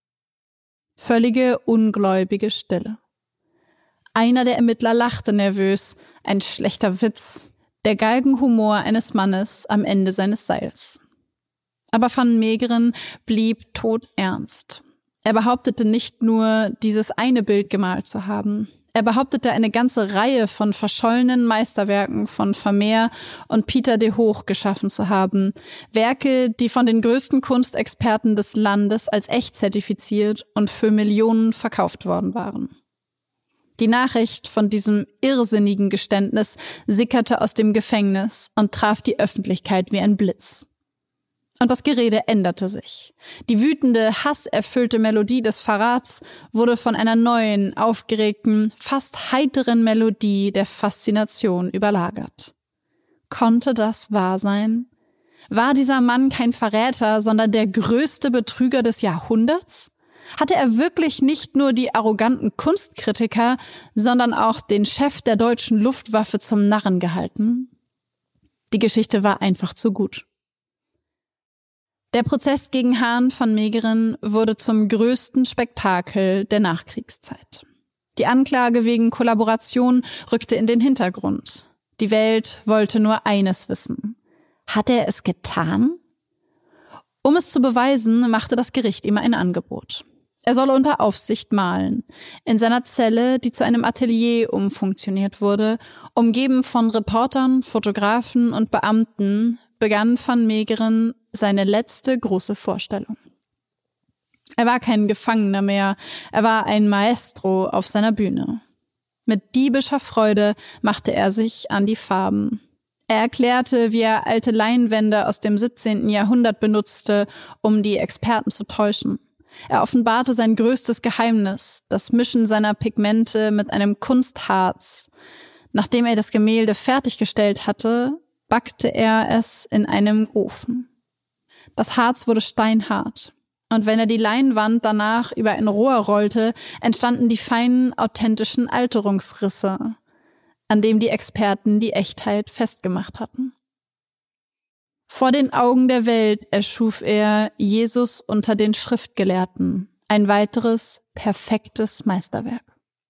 Völlige, ungläubige Stille. Einer der Ermittler lachte nervös, ein schlechter Witz, der Galgenhumor eines Mannes am Ende seines Seils. Aber Van Meegeren blieb todernst. Er behauptete nicht nur, dieses eine Bild gemalt zu haben. Er behauptete, eine ganze Reihe von verschollenen Meisterwerken von Vermeer und Pieter de Hoogh geschaffen zu haben. Werke, die von den größten Kunstexperten des Landes als echt zertifiziert und für Millionen verkauft worden waren. Die Nachricht von diesem irrsinnigen Geständnis sickerte aus dem Gefängnis und traf die Öffentlichkeit wie ein Blitz. Und das Gerede änderte sich. Die wütende, hasserfüllte Melodie des Verrats wurde von einer neuen, aufgeregten, fast heiteren Melodie der Faszination überlagert. Konnte das wahr sein? War dieser Mann kein Verräter, sondern der größte Betrüger des Jahrhunderts? Hatte er wirklich nicht nur die arroganten Kunstkritiker, sondern auch den Chef der deutschen Luftwaffe zum Narren gehalten? Die Geschichte war einfach zu gut. Der Prozess gegen Hahn van Meegeren wurde zum größten Spektakel der Nachkriegszeit. Die Anklage wegen Kollaboration rückte in den Hintergrund. Die Welt wollte nur eines wissen. Hat er es getan? Um es zu beweisen, machte das Gericht ihm ein Angebot. Er solle unter Aufsicht malen. In seiner Zelle, die zu einem Atelier umfunktioniert wurde, umgeben von Reportern, Fotografen und Beamten, begann Van Meegeren seine letzte große Vorstellung. Er war kein Gefangener mehr, er war ein Maestro auf seiner Bühne. Mit diebischer Freude machte er sich an die Farben. Er erklärte, wie er alte Leinwände aus dem siebzehnten Jahrhundert benutzte, um die Experten zu täuschen. Er offenbarte sein größtes Geheimnis, das Mischen seiner Pigmente mit einem Kunstharz. Nachdem er das Gemälde fertiggestellt hatte, backte er es in einem Ofen. Das Harz wurde steinhart. Und wenn er die Leinwand danach über ein Rohr rollte, entstanden die feinen, authentischen Alterungsrisse, an dem die Experten die Echtheit festgemacht hatten. Vor den Augen der Welt erschuf er Jesus unter den Schriftgelehrten, ein weiteres, perfektes Meisterwerk.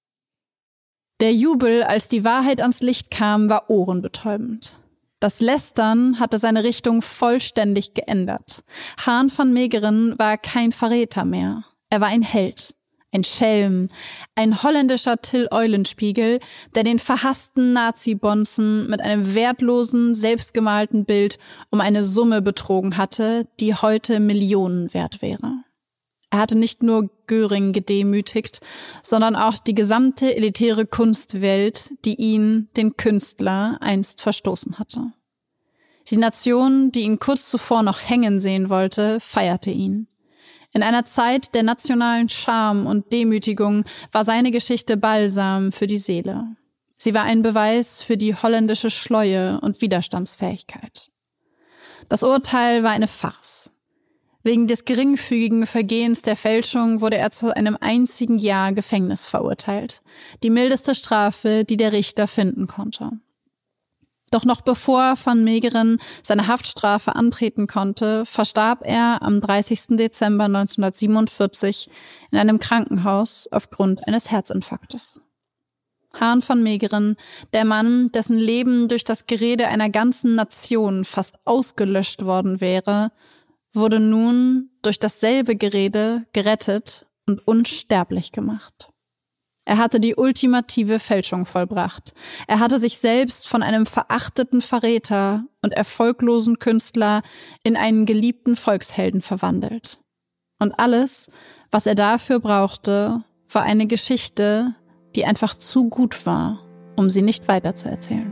Der Jubel, als die Wahrheit ans Licht kam, war ohrenbetäubend. Das Lästern hatte seine Richtung vollständig geändert. Hahn van Meegeren war kein Verräter mehr. Er war ein Held, ein Schelm, ein holländischer Till Eulenspiegel, der den verhassten Nazi-Bonzen mit einem wertlosen, selbstgemalten Bild um eine Summe betrogen hatte, die heute Millionen wert wäre. Er hatte nicht nur Göring gedemütigt, sondern auch die gesamte elitäre Kunstwelt, die ihn, den Künstler, einst verstoßen hatte. Die Nation, die ihn kurz zuvor noch hängen sehen wollte, feierte ihn. In einer Zeit der nationalen Scham und Demütigung war seine Geschichte Balsam für die Seele. Sie war ein Beweis für die holländische Schleue und Widerstandsfähigkeit. Das Urteil war eine Farce. Wegen des geringfügigen Vergehens der Fälschung wurde er zu einem einzigen Jahr Gefängnis verurteilt. Die mildeste Strafe, die der Richter finden konnte. Doch noch bevor Van Meegeren seine Haftstrafe antreten konnte, verstarb er am dreißigsten Dezember neunzehnhundertsiebenundvierzig in einem Krankenhaus aufgrund eines Herzinfarktes. Haan von Meegeren, der Mann, dessen Leben durch das Gerede einer ganzen Nation fast ausgelöscht worden wäre, wurde nun durch dasselbe Gerede gerettet und unsterblich gemacht. Er hatte die ultimative Fälschung vollbracht. Er hatte sich selbst von einem verachteten Verräter und erfolglosen Künstler in einen geliebten Volkshelden verwandelt. Und alles, was er dafür brauchte, war eine Geschichte, die einfach zu gut war, um sie nicht weiterzuerzählen.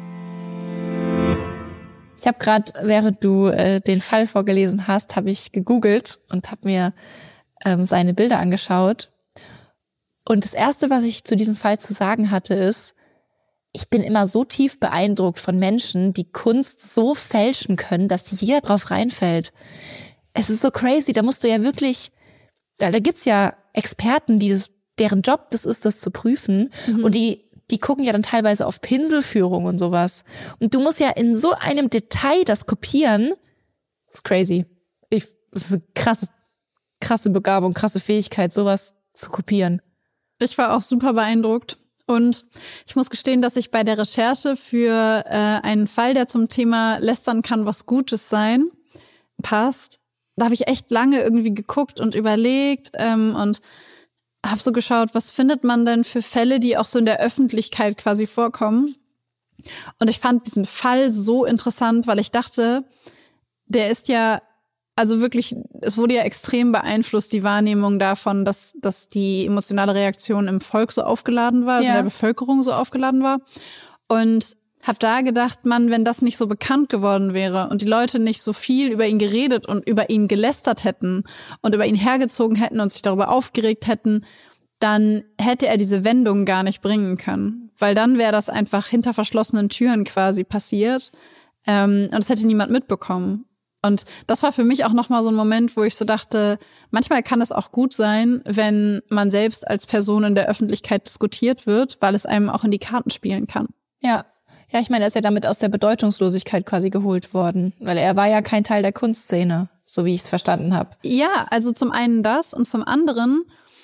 Ich habe gerade, während du äh, den Fall vorgelesen hast, habe ich gegoogelt und habe mir ähm, seine Bilder angeschaut. Und das Erste, was ich zu diesem Fall zu sagen hatte, ist, ich bin immer so tief beeindruckt von Menschen, die Kunst so fälschen können, dass jeder drauf reinfällt. Es ist so crazy, da musst du ja wirklich, da, da gibt's ja Experten, die das, deren Job das ist, das zu prüfen. Mhm. Und die die gucken ja dann teilweise auf Pinselführung und sowas. Und du musst ja in so einem Detail das kopieren. Das ist crazy. Ich, das ist eine krasse, krasse Begabung, krasse Fähigkeit, sowas zu kopieren. Ich war auch super beeindruckt. Und ich muss gestehen, dass ich bei der Recherche für äh, einen Fall, der zum Thema Lästern kann was Gutes sein, passt, da habe ich echt lange irgendwie geguckt und überlegt ähm, und habe so geschaut, was findet man denn für Fälle, die auch so in der Öffentlichkeit quasi vorkommen. Und ich fand diesen Fall so interessant, weil ich dachte, der ist ja, also wirklich, es wurde ja extrem beeinflusst, die Wahrnehmung davon, dass dass die emotionale Reaktion im Volk so aufgeladen war, also ja. in der Bevölkerung so aufgeladen war. Und habe da gedacht, Mann, wenn das nicht so bekannt geworden wäre und die Leute nicht so viel über ihn geredet und über ihn gelästert hätten und über ihn hergezogen hätten und sich darüber aufgeregt hätten, dann hätte er diese Wendung gar nicht bringen können. Weil dann wäre das einfach hinter verschlossenen Türen quasi passiert ähm, und es hätte niemand mitbekommen. Und das war für mich auch nochmal so ein Moment, wo ich so dachte, manchmal kann es auch gut sein, wenn man selbst als Person in der Öffentlichkeit diskutiert wird, weil es einem auch in die Karten spielen kann. Ja. Ja, ich meine, er ist ja damit aus der Bedeutungslosigkeit quasi geholt worden, weil er war ja kein Teil der Kunstszene, so wie ich es verstanden habe. Ja, also zum einen das und zum anderen,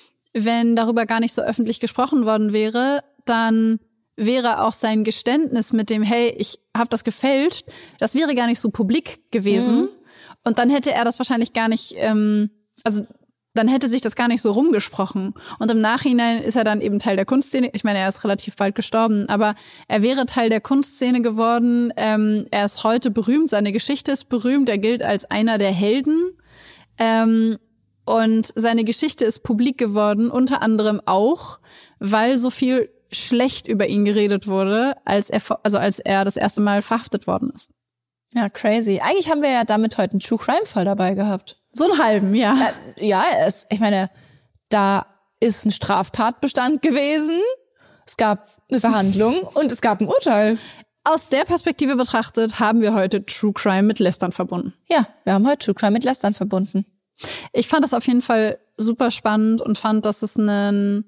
wenn darüber gar nicht so öffentlich gesprochen worden wäre, dann wäre auch sein Geständnis mit dem, hey, ich habe das gefälscht, das wäre gar nicht so publik gewesen. Mhm. Und dann hätte er das wahrscheinlich gar nicht, ähm, also dann hätte sich das gar nicht so rumgesprochen. Und im Nachhinein ist er dann eben Teil der Kunstszene. Ich meine, er ist relativ bald gestorben, aber er wäre Teil der Kunstszene geworden. Ähm, er ist heute berühmt, seine Geschichte ist berühmt, er gilt als einer der Helden. Ähm, und seine Geschichte ist publik geworden, unter anderem auch, weil so viel schlecht über ihn geredet wurde, als er, also als er das erste Mal verhaftet worden ist. Ja, crazy. Eigentlich haben wir ja damit heute einen True-Crime-Fall dabei gehabt. So einen halben, ja. Äh, ja, es, ich meine, da ist ein Straftatbestand gewesen, es gab eine Verhandlung und es gab ein Urteil. Aus der Perspektive betrachtet haben wir heute True Crime mit Lästern verbunden. Ja, wir haben heute True Crime mit Lästern verbunden. Ich fand das auf jeden Fall super spannend und fand, dass es ein,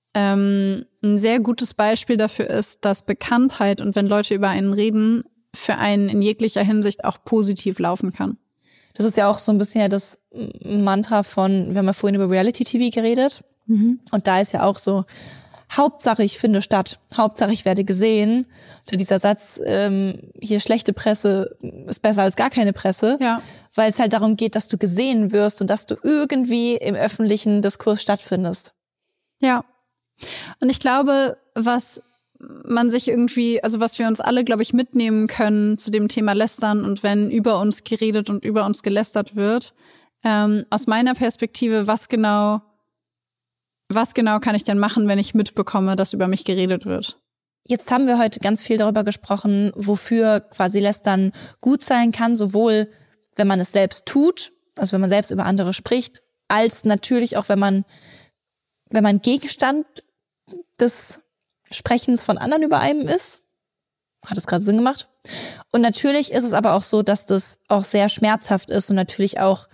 ähm, ein sehr gutes Beispiel dafür ist, dass Bekanntheit und wenn Leute über einen reden, für einen in jeglicher Hinsicht auch positiv laufen kann. Das ist ja auch so ein bisschen ja das Mantra von, wir haben ja vorhin über Reality-T V geredet. Mhm. Und da ist ja auch so, Hauptsache ich finde statt, Hauptsache ich werde gesehen. Und dieser Satz, ähm, hier schlechte Presse ist besser als gar keine Presse. Ja. Weil es halt darum geht, dass du gesehen wirst und dass du irgendwie im öffentlichen Diskurs stattfindest. Ja. Und ich glaube, was man sich irgendwie, also was wir uns alle, glaube ich, mitnehmen können zu dem Thema Lästern und wenn über uns geredet und über uns gelästert wird, ähm, aus meiner Perspektive, was genau, was genau kann ich denn machen, wenn ich mitbekomme, dass über mich geredet wird? Jetzt haben wir heute ganz viel darüber gesprochen, wofür quasi Lästern gut sein kann, sowohl wenn man es selbst tut, also wenn man selbst über andere spricht, als natürlich auch, wenn man, wenn man Gegenstand des Sprechens von anderen über einem ist. Hat es gerade Sinn gemacht? Und natürlich ist es aber auch so, dass das auch sehr schmerzhaft ist und natürlich auch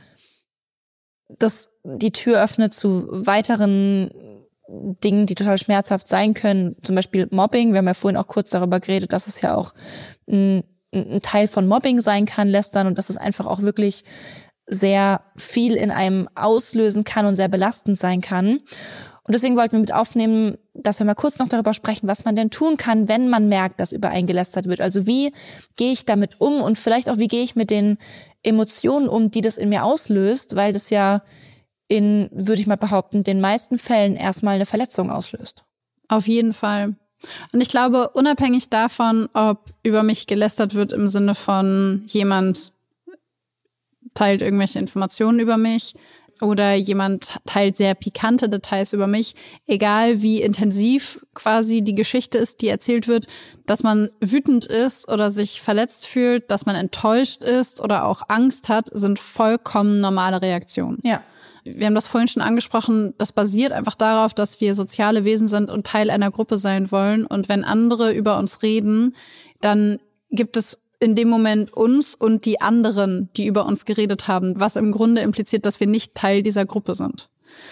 das die Tür öffnet zu weiteren Dingen, die total schmerzhaft sein können. Zum Beispiel Mobbing. Wir haben ja vorhin auch kurz darüber geredet, dass es ja auch ein, ein Teil von Mobbing sein kann, Lästern, und dass es einfach auch wirklich sehr viel in einem auslösen kann und sehr belastend sein kann. Und deswegen wollten wir mit aufnehmen, dass wir mal kurz noch darüber sprechen, was man denn tun kann, wenn man merkt, dass über einen gelästert wird. Also wie gehe ich damit um und vielleicht auch, wie gehe ich mit den Emotionen um, die das in mir auslöst, weil das ja in, würde ich mal behaupten, den meisten Fällen erstmal eine Verletzung auslöst. Auf jeden Fall. Und ich glaube, unabhängig davon, ob über mich gelästert wird im Sinne von jemand teilt irgendwelche Informationen über mich oder jemand teilt sehr pikante Details über mich, egal wie intensiv quasi die Geschichte ist, die erzählt wird, dass man wütend ist oder sich verletzt fühlt, dass man enttäuscht ist oder auch Angst hat, sind vollkommen normale Reaktionen. Ja. Wir haben das vorhin schon angesprochen, das basiert einfach darauf, dass wir soziale Wesen sind und Teil einer Gruppe sein wollen. Und wenn andere über uns reden, dann gibt es in dem Moment uns und die anderen, die über uns geredet haben, was im Grunde impliziert, dass wir nicht Teil dieser Gruppe sind.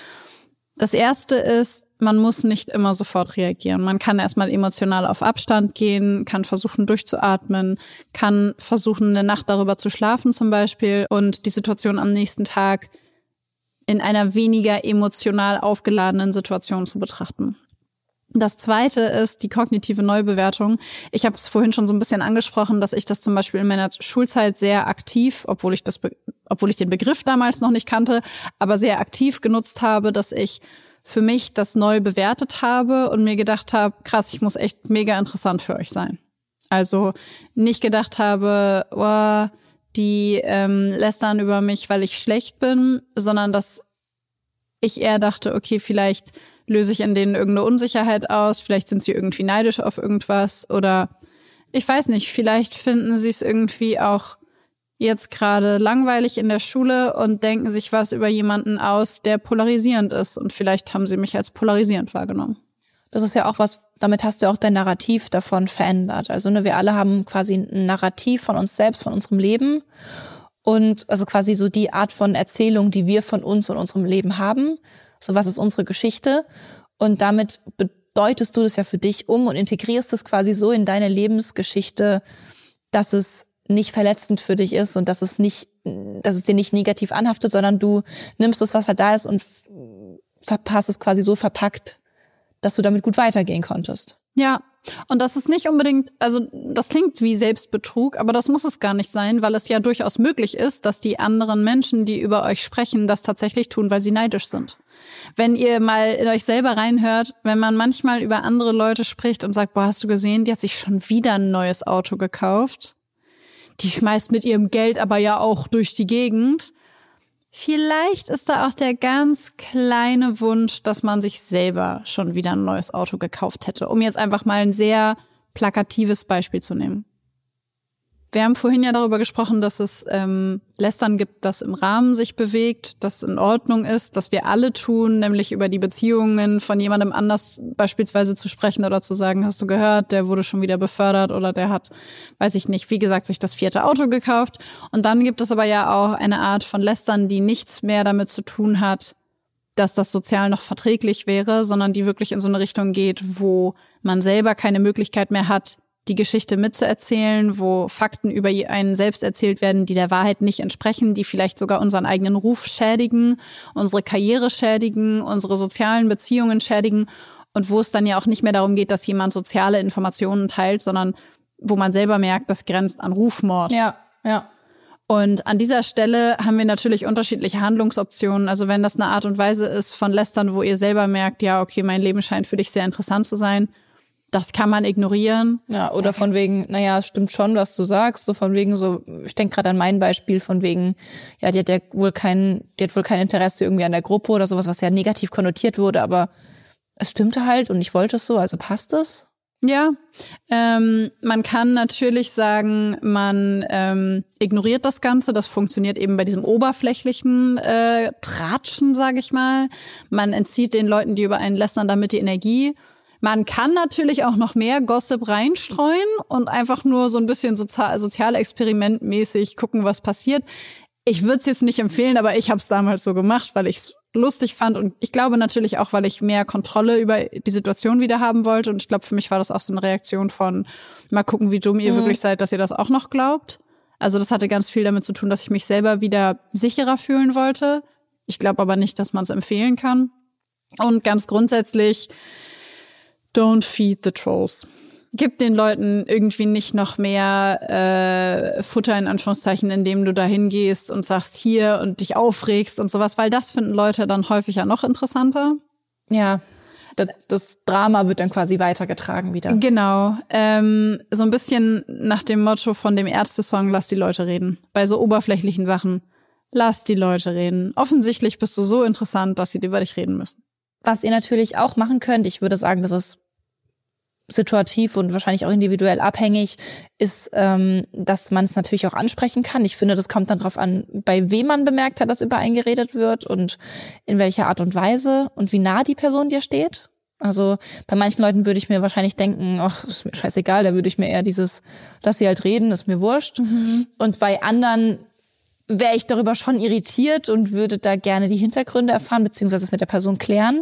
Das Erste ist, man muss nicht immer sofort reagieren. Man kann erstmal emotional auf Abstand gehen, kann versuchen durchzuatmen, kann versuchen, eine Nacht darüber zu schlafen zum Beispiel und die Situation am nächsten Tag in einer weniger emotional aufgeladenen Situation zu betrachten. Das Zweite ist die kognitive Neubewertung. Ich habe es vorhin schon so ein bisschen angesprochen, dass ich das zum Beispiel in meiner Schulzeit sehr aktiv, obwohl ich das, obwohl ich den Begriff damals noch nicht kannte, aber sehr aktiv genutzt habe, dass ich für mich das neu bewertet habe und mir gedacht habe, krass, ich muss echt mega interessant für euch sein. Also nicht gedacht habe, oh, die ähm, lästern über mich, weil ich schlecht bin, sondern dass ich eher dachte, okay, vielleicht löse ich in denen irgendeine Unsicherheit aus, vielleicht sind sie irgendwie neidisch auf irgendwas oder ich weiß nicht, vielleicht finden sie es irgendwie auch jetzt gerade langweilig in der Schule und denken sich was über jemanden aus, der polarisierend ist und vielleicht haben sie mich als polarisierend wahrgenommen. Das ist ja auch was, damit hast du auch dein Narrativ davon verändert. Also ne, wir alle haben quasi ein Narrativ von uns selbst, von unserem Leben und also quasi so die Art von Erzählung, die wir von uns und unserem Leben haben. So, was ist unsere Geschichte? Und damit bedeutest du das ja für dich um und integrierst es quasi so in deine Lebensgeschichte, dass es nicht verletzend für dich ist und dass es nicht, dass es dir nicht negativ anhaftet, sondern du nimmst das, was halt da ist und hast es quasi so verpackt, dass du damit gut weitergehen konntest. Ja, und das ist nicht unbedingt, also das klingt wie Selbstbetrug, aber das muss es gar nicht sein, weil es ja durchaus möglich ist, dass die anderen Menschen, die über euch sprechen, das tatsächlich tun, weil sie neidisch sind. Wenn ihr mal in euch selber reinhört, wenn man manchmal über andere Leute spricht und sagt, boah, hast du gesehen, die hat sich schon wieder ein neues Auto gekauft. Die schmeißt mit ihrem Geld aber ja auch durch die Gegend. Vielleicht ist da auch der ganz kleine Wunsch, dass man sich selber schon wieder ein neues Auto gekauft hätte, um jetzt einfach mal ein sehr plakatives Beispiel zu nehmen. Wir haben vorhin ja darüber gesprochen, dass es ähm, Lästern gibt, das im Rahmen sich bewegt, das in Ordnung ist, dass wir alle tun, nämlich über die Beziehungen von jemandem anders beispielsweise zu sprechen oder zu sagen, hast du gehört, der wurde schon wieder befördert oder der hat, weiß ich nicht, wie gesagt, sich das vierte Auto gekauft. Und dann gibt es aber ja auch eine Art von Lästern, die nichts mehr damit zu tun hat, dass das sozial noch verträglich wäre, sondern die wirklich in so eine Richtung geht, wo man selber keine Möglichkeit mehr hat, die Geschichte mitzuerzählen, wo Fakten über einen selbst erzählt werden, die der Wahrheit nicht entsprechen, die vielleicht sogar unseren eigenen Ruf schädigen, unsere Karriere schädigen, unsere sozialen Beziehungen schädigen und wo es dann ja auch nicht mehr darum geht, dass jemand soziale Informationen teilt, sondern wo man selber merkt, das grenzt an Rufmord. Ja, ja. Und an dieser Stelle haben wir natürlich unterschiedliche Handlungsoptionen. Also wenn das eine Art und Weise ist von Lästern, wo ihr selber merkt, ja, okay, mein Leben scheint für dich sehr interessant zu sein, das kann man ignorieren. Ja, oder von wegen, naja, es stimmt schon, was du sagst, so von wegen so, ich denke gerade an mein Beispiel von wegen, ja, die hat ja wohl kein, die hat wohl kein Interesse irgendwie an der Gruppe oder sowas, was ja negativ konnotiert wurde, aber es stimmte halt und ich wollte es so, also passt es? Ja, ähm, man kann natürlich sagen, man ähm, ignoriert das Ganze. Das funktioniert eben bei diesem oberflächlichen äh, Tratschen, sage ich mal. Man entzieht den Leuten, die über einen lästern, damit die Energie. Man kann natürlich auch noch mehr Gossip reinstreuen und einfach nur so ein bisschen sozial, sozialexperimentmäßig gucken, was passiert. Ich würde es jetzt nicht empfehlen, aber ich habe es damals so gemacht, weil ich es lustig fand und ich glaube natürlich auch, weil ich mehr Kontrolle über die Situation wieder haben wollte und ich glaube, für mich war das auch so eine Reaktion von mal gucken, wie dumm ihr mhm. wirklich seid, dass ihr das auch noch glaubt. Also das hatte ganz viel damit zu tun, dass ich mich selber wieder sicherer fühlen wollte. Ich glaube aber nicht, dass man es empfehlen kann. Und ganz grundsätzlich, don't feed the trolls. Gib den Leuten irgendwie nicht noch mehr äh, Futter in Anführungszeichen, indem du da hingehst und sagst hier und dich aufregst und sowas, weil das finden Leute dann häufig ja noch interessanter. Ja, das, das Drama wird dann quasi weitergetragen wieder. Genau, ähm, so ein bisschen nach dem Motto von dem Ärzte-Song, lass die Leute reden. Bei so oberflächlichen Sachen, lass die Leute reden. Offensichtlich bist du so interessant, dass sie über dich reden müssen. Was ihr natürlich auch machen könnt, ich würde sagen, das ist situativ und wahrscheinlich auch individuell abhängig, ist, ähm, dass man es natürlich auch ansprechen kann. Ich finde, das kommt dann drauf an, bei wem man bemerkt hat, dass über einen geredet wird und in welcher Art und Weise und wie nah die Person dir steht. Also bei manchen Leuten würde ich mir wahrscheinlich denken, ach, ist mir scheißegal, da würde ich mir eher dieses, lass sie halt reden, ist mir wurscht. Mhm. Und bei anderen wäre ich darüber schon irritiert und würde da gerne die Hintergründe erfahren, beziehungsweise es mit der Person klären.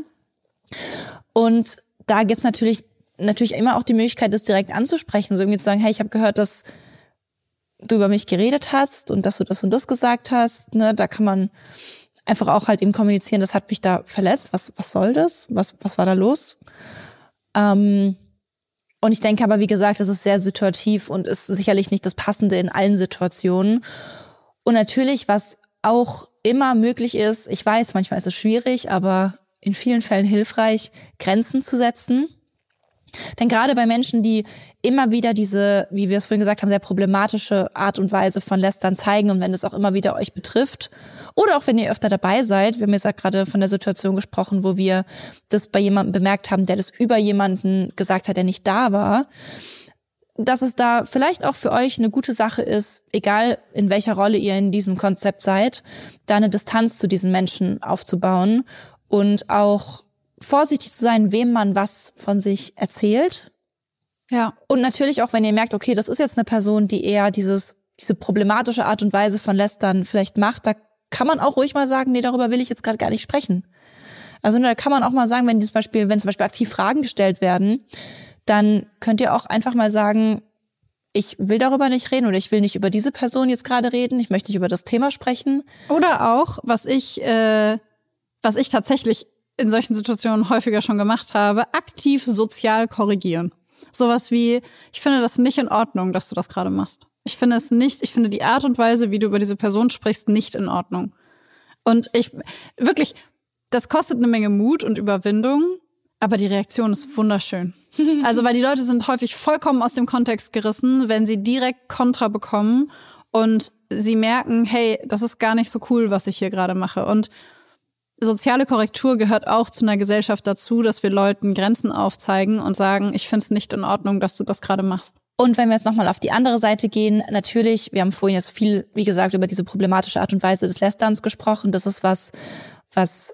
Und da gibt's natürlich natürlich immer auch die Möglichkeit, das direkt anzusprechen, so irgendwie zu sagen, hey, ich habe gehört, dass du über mich geredet hast und dass du das und das gesagt hast. Ne, da kann man einfach auch halt eben kommunizieren, das hat mich da verletzt. Was was soll das? Was was war da los? Ähm, und ich denke aber, wie gesagt, das ist sehr situativ und ist sicherlich nicht das Passende in allen Situationen. Und natürlich, was auch immer möglich ist, ich weiß, manchmal ist es schwierig, aber in vielen Fällen hilfreich, Grenzen zu setzen. Denn gerade bei Menschen, die immer wieder diese, wie wir es vorhin gesagt haben, sehr problematische Art und Weise von Lästern zeigen und wenn es auch immer wieder euch betrifft oder auch wenn ihr öfter dabei seid, wir haben jetzt gerade von der Situation gesprochen, wo wir das bei jemandem bemerkt haben, der das über jemanden gesagt hat, der nicht da war, dass es da vielleicht auch für euch eine gute Sache ist, egal in welcher Rolle ihr in diesem Konzept seid, da eine Distanz zu diesen Menschen aufzubauen und auch vorsichtig zu sein, wem man was von sich erzählt. Ja. Und natürlich auch, wenn ihr merkt, okay, das ist jetzt eine Person, die eher dieses diese problematische Art und Weise von Lästern vielleicht macht, da kann man auch ruhig mal sagen, nee, darüber will ich jetzt gerade gar nicht sprechen. Also da kann man auch mal sagen, wenn zum Beispiel, wenn zum Beispiel aktiv Fragen gestellt werden, dann könnt ihr auch einfach mal sagen, ich will darüber nicht reden oder ich will nicht über diese Person jetzt gerade reden, ich möchte nicht über das Thema sprechen. Oder auch, was ich, äh, was ich tatsächlich in solchen Situationen häufiger schon gemacht habe, aktiv sozial korrigieren. Sowas wie, ich finde das nicht in Ordnung, dass du das gerade machst. Ich finde es nicht, ich finde die Art und Weise, wie du über diese Person sprichst, nicht in Ordnung. Und ich, wirklich, das kostet eine Menge Mut und Überwindung, aber die Reaktion ist wunderschön. Also, weil die Leute sind häufig vollkommen aus dem Kontext gerissen, wenn sie direkt Kontra bekommen und sie merken, hey, das ist gar nicht so cool, was ich hier gerade mache. Und soziale Korrektur gehört auch zu einer Gesellschaft dazu, dass wir Leuten Grenzen aufzeigen und sagen, ich finde es nicht in Ordnung, dass du das gerade machst. Und wenn wir jetzt nochmal auf die andere Seite gehen, natürlich, wir haben vorhin jetzt viel, wie gesagt, über diese problematische Art und Weise des Lästerns gesprochen. Das ist was, was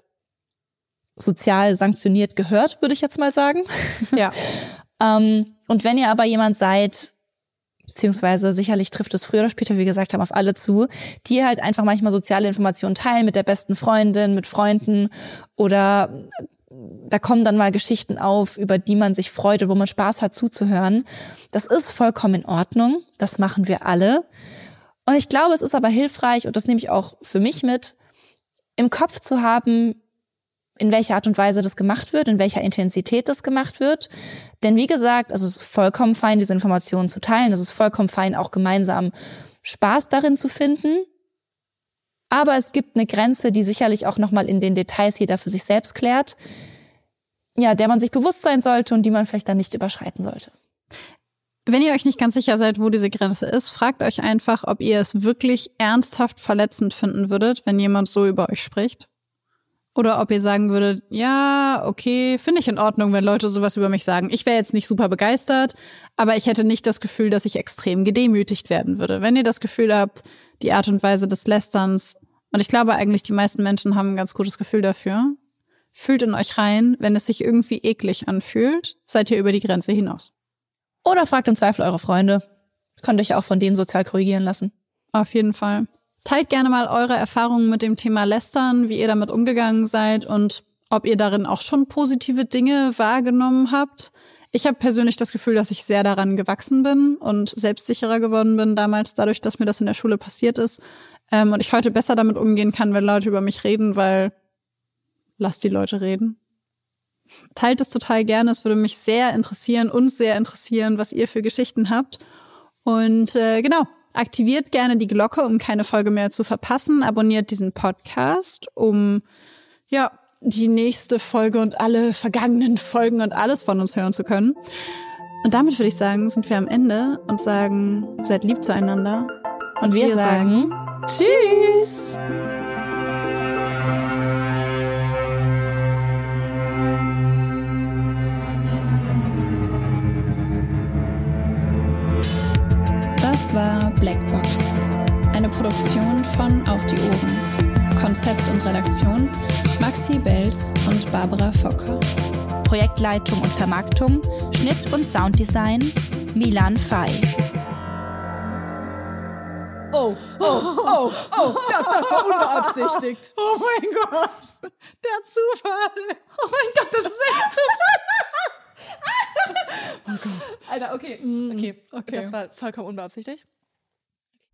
sozial sanktioniert gehört, würde ich jetzt mal sagen. Ja. ähm, und wenn ihr aber jemand seid, beziehungsweise sicherlich trifft es früher oder später, wie wir gesagt haben, auf alle zu, die halt einfach manchmal soziale Informationen teilen mit der besten Freundin, mit Freunden oder da kommen dann mal Geschichten auf, über die man sich freut und wo man Spaß hat zuzuhören. Das ist vollkommen in Ordnung, das machen wir alle. Und ich glaube, es ist aber hilfreich, und das nehme ich auch für mich mit, im Kopf zu haben, in welcher Art und Weise das gemacht wird, in welcher Intensität das gemacht wird. Denn wie gesagt, also es ist vollkommen fein, diese Informationen zu teilen. Es ist vollkommen fein, auch gemeinsam Spaß darin zu finden. Aber es gibt eine Grenze, die sicherlich auch nochmal in den Details jeder für sich selbst klärt, ja, der man sich bewusst sein sollte und die man vielleicht dann nicht überschreiten sollte. Wenn ihr euch nicht ganz sicher seid, wo diese Grenze ist, fragt euch einfach, ob ihr es wirklich ernsthaft verletzend finden würdet, wenn jemand so über euch spricht. Oder ob ihr sagen würdet, ja, okay, finde ich in Ordnung, wenn Leute sowas über mich sagen. Ich wäre jetzt nicht super begeistert, aber ich hätte nicht das Gefühl, dass ich extrem gedemütigt werden würde. Wenn ihr das Gefühl habt, die Art und Weise des Lästerns, und ich glaube eigentlich, die meisten Menschen haben ein ganz gutes Gefühl dafür, fühlt in euch rein, wenn es sich irgendwie eklig anfühlt, seid ihr über die Grenze hinaus. Oder fragt im Zweifel eure Freunde. Könnt euch auch von denen sozial korrigieren lassen. Auf jeden Fall. Teilt gerne mal eure Erfahrungen mit dem Thema Lästern, wie ihr damit umgegangen seid und ob ihr darin auch schon positive Dinge wahrgenommen habt. Ich habe persönlich das Gefühl, dass ich sehr daran gewachsen bin und selbstsicherer geworden bin damals, dadurch, dass mir das in der Schule passiert ist. Ähm, und ich heute besser damit umgehen kann, wenn Leute über mich reden, weil lasst die Leute reden. Teilt es total gerne. Es würde mich sehr interessieren, uns sehr interessieren, was ihr für Geschichten habt. Und äh, genau, aktiviert gerne die Glocke, um keine Folge mehr zu verpassen. Abonniert diesen Podcast, um ja die nächste Folge und alle vergangenen Folgen und alles von uns hören zu können. Und damit würde ich sagen, sind wir am Ende und sagen, seid lieb zueinander. Und, und wir, wir sagen, sagen Tschüss! Das war Blackbox, eine Produktion von Auf die Ohren. Konzept und Redaktion Maxi Belz und Barbara Focker. Projektleitung und Vermarktung, Schnitt und Sounddesign Milan Fay. Oh, oh, oh, oh, das, das war unbeabsichtigt. Oh mein Gott, der Zufall. Oh mein Gott, das ist echt Zufall. Oh Gott. Alter, okay. Okay, okay. Das war vollkommen unbeabsichtigt.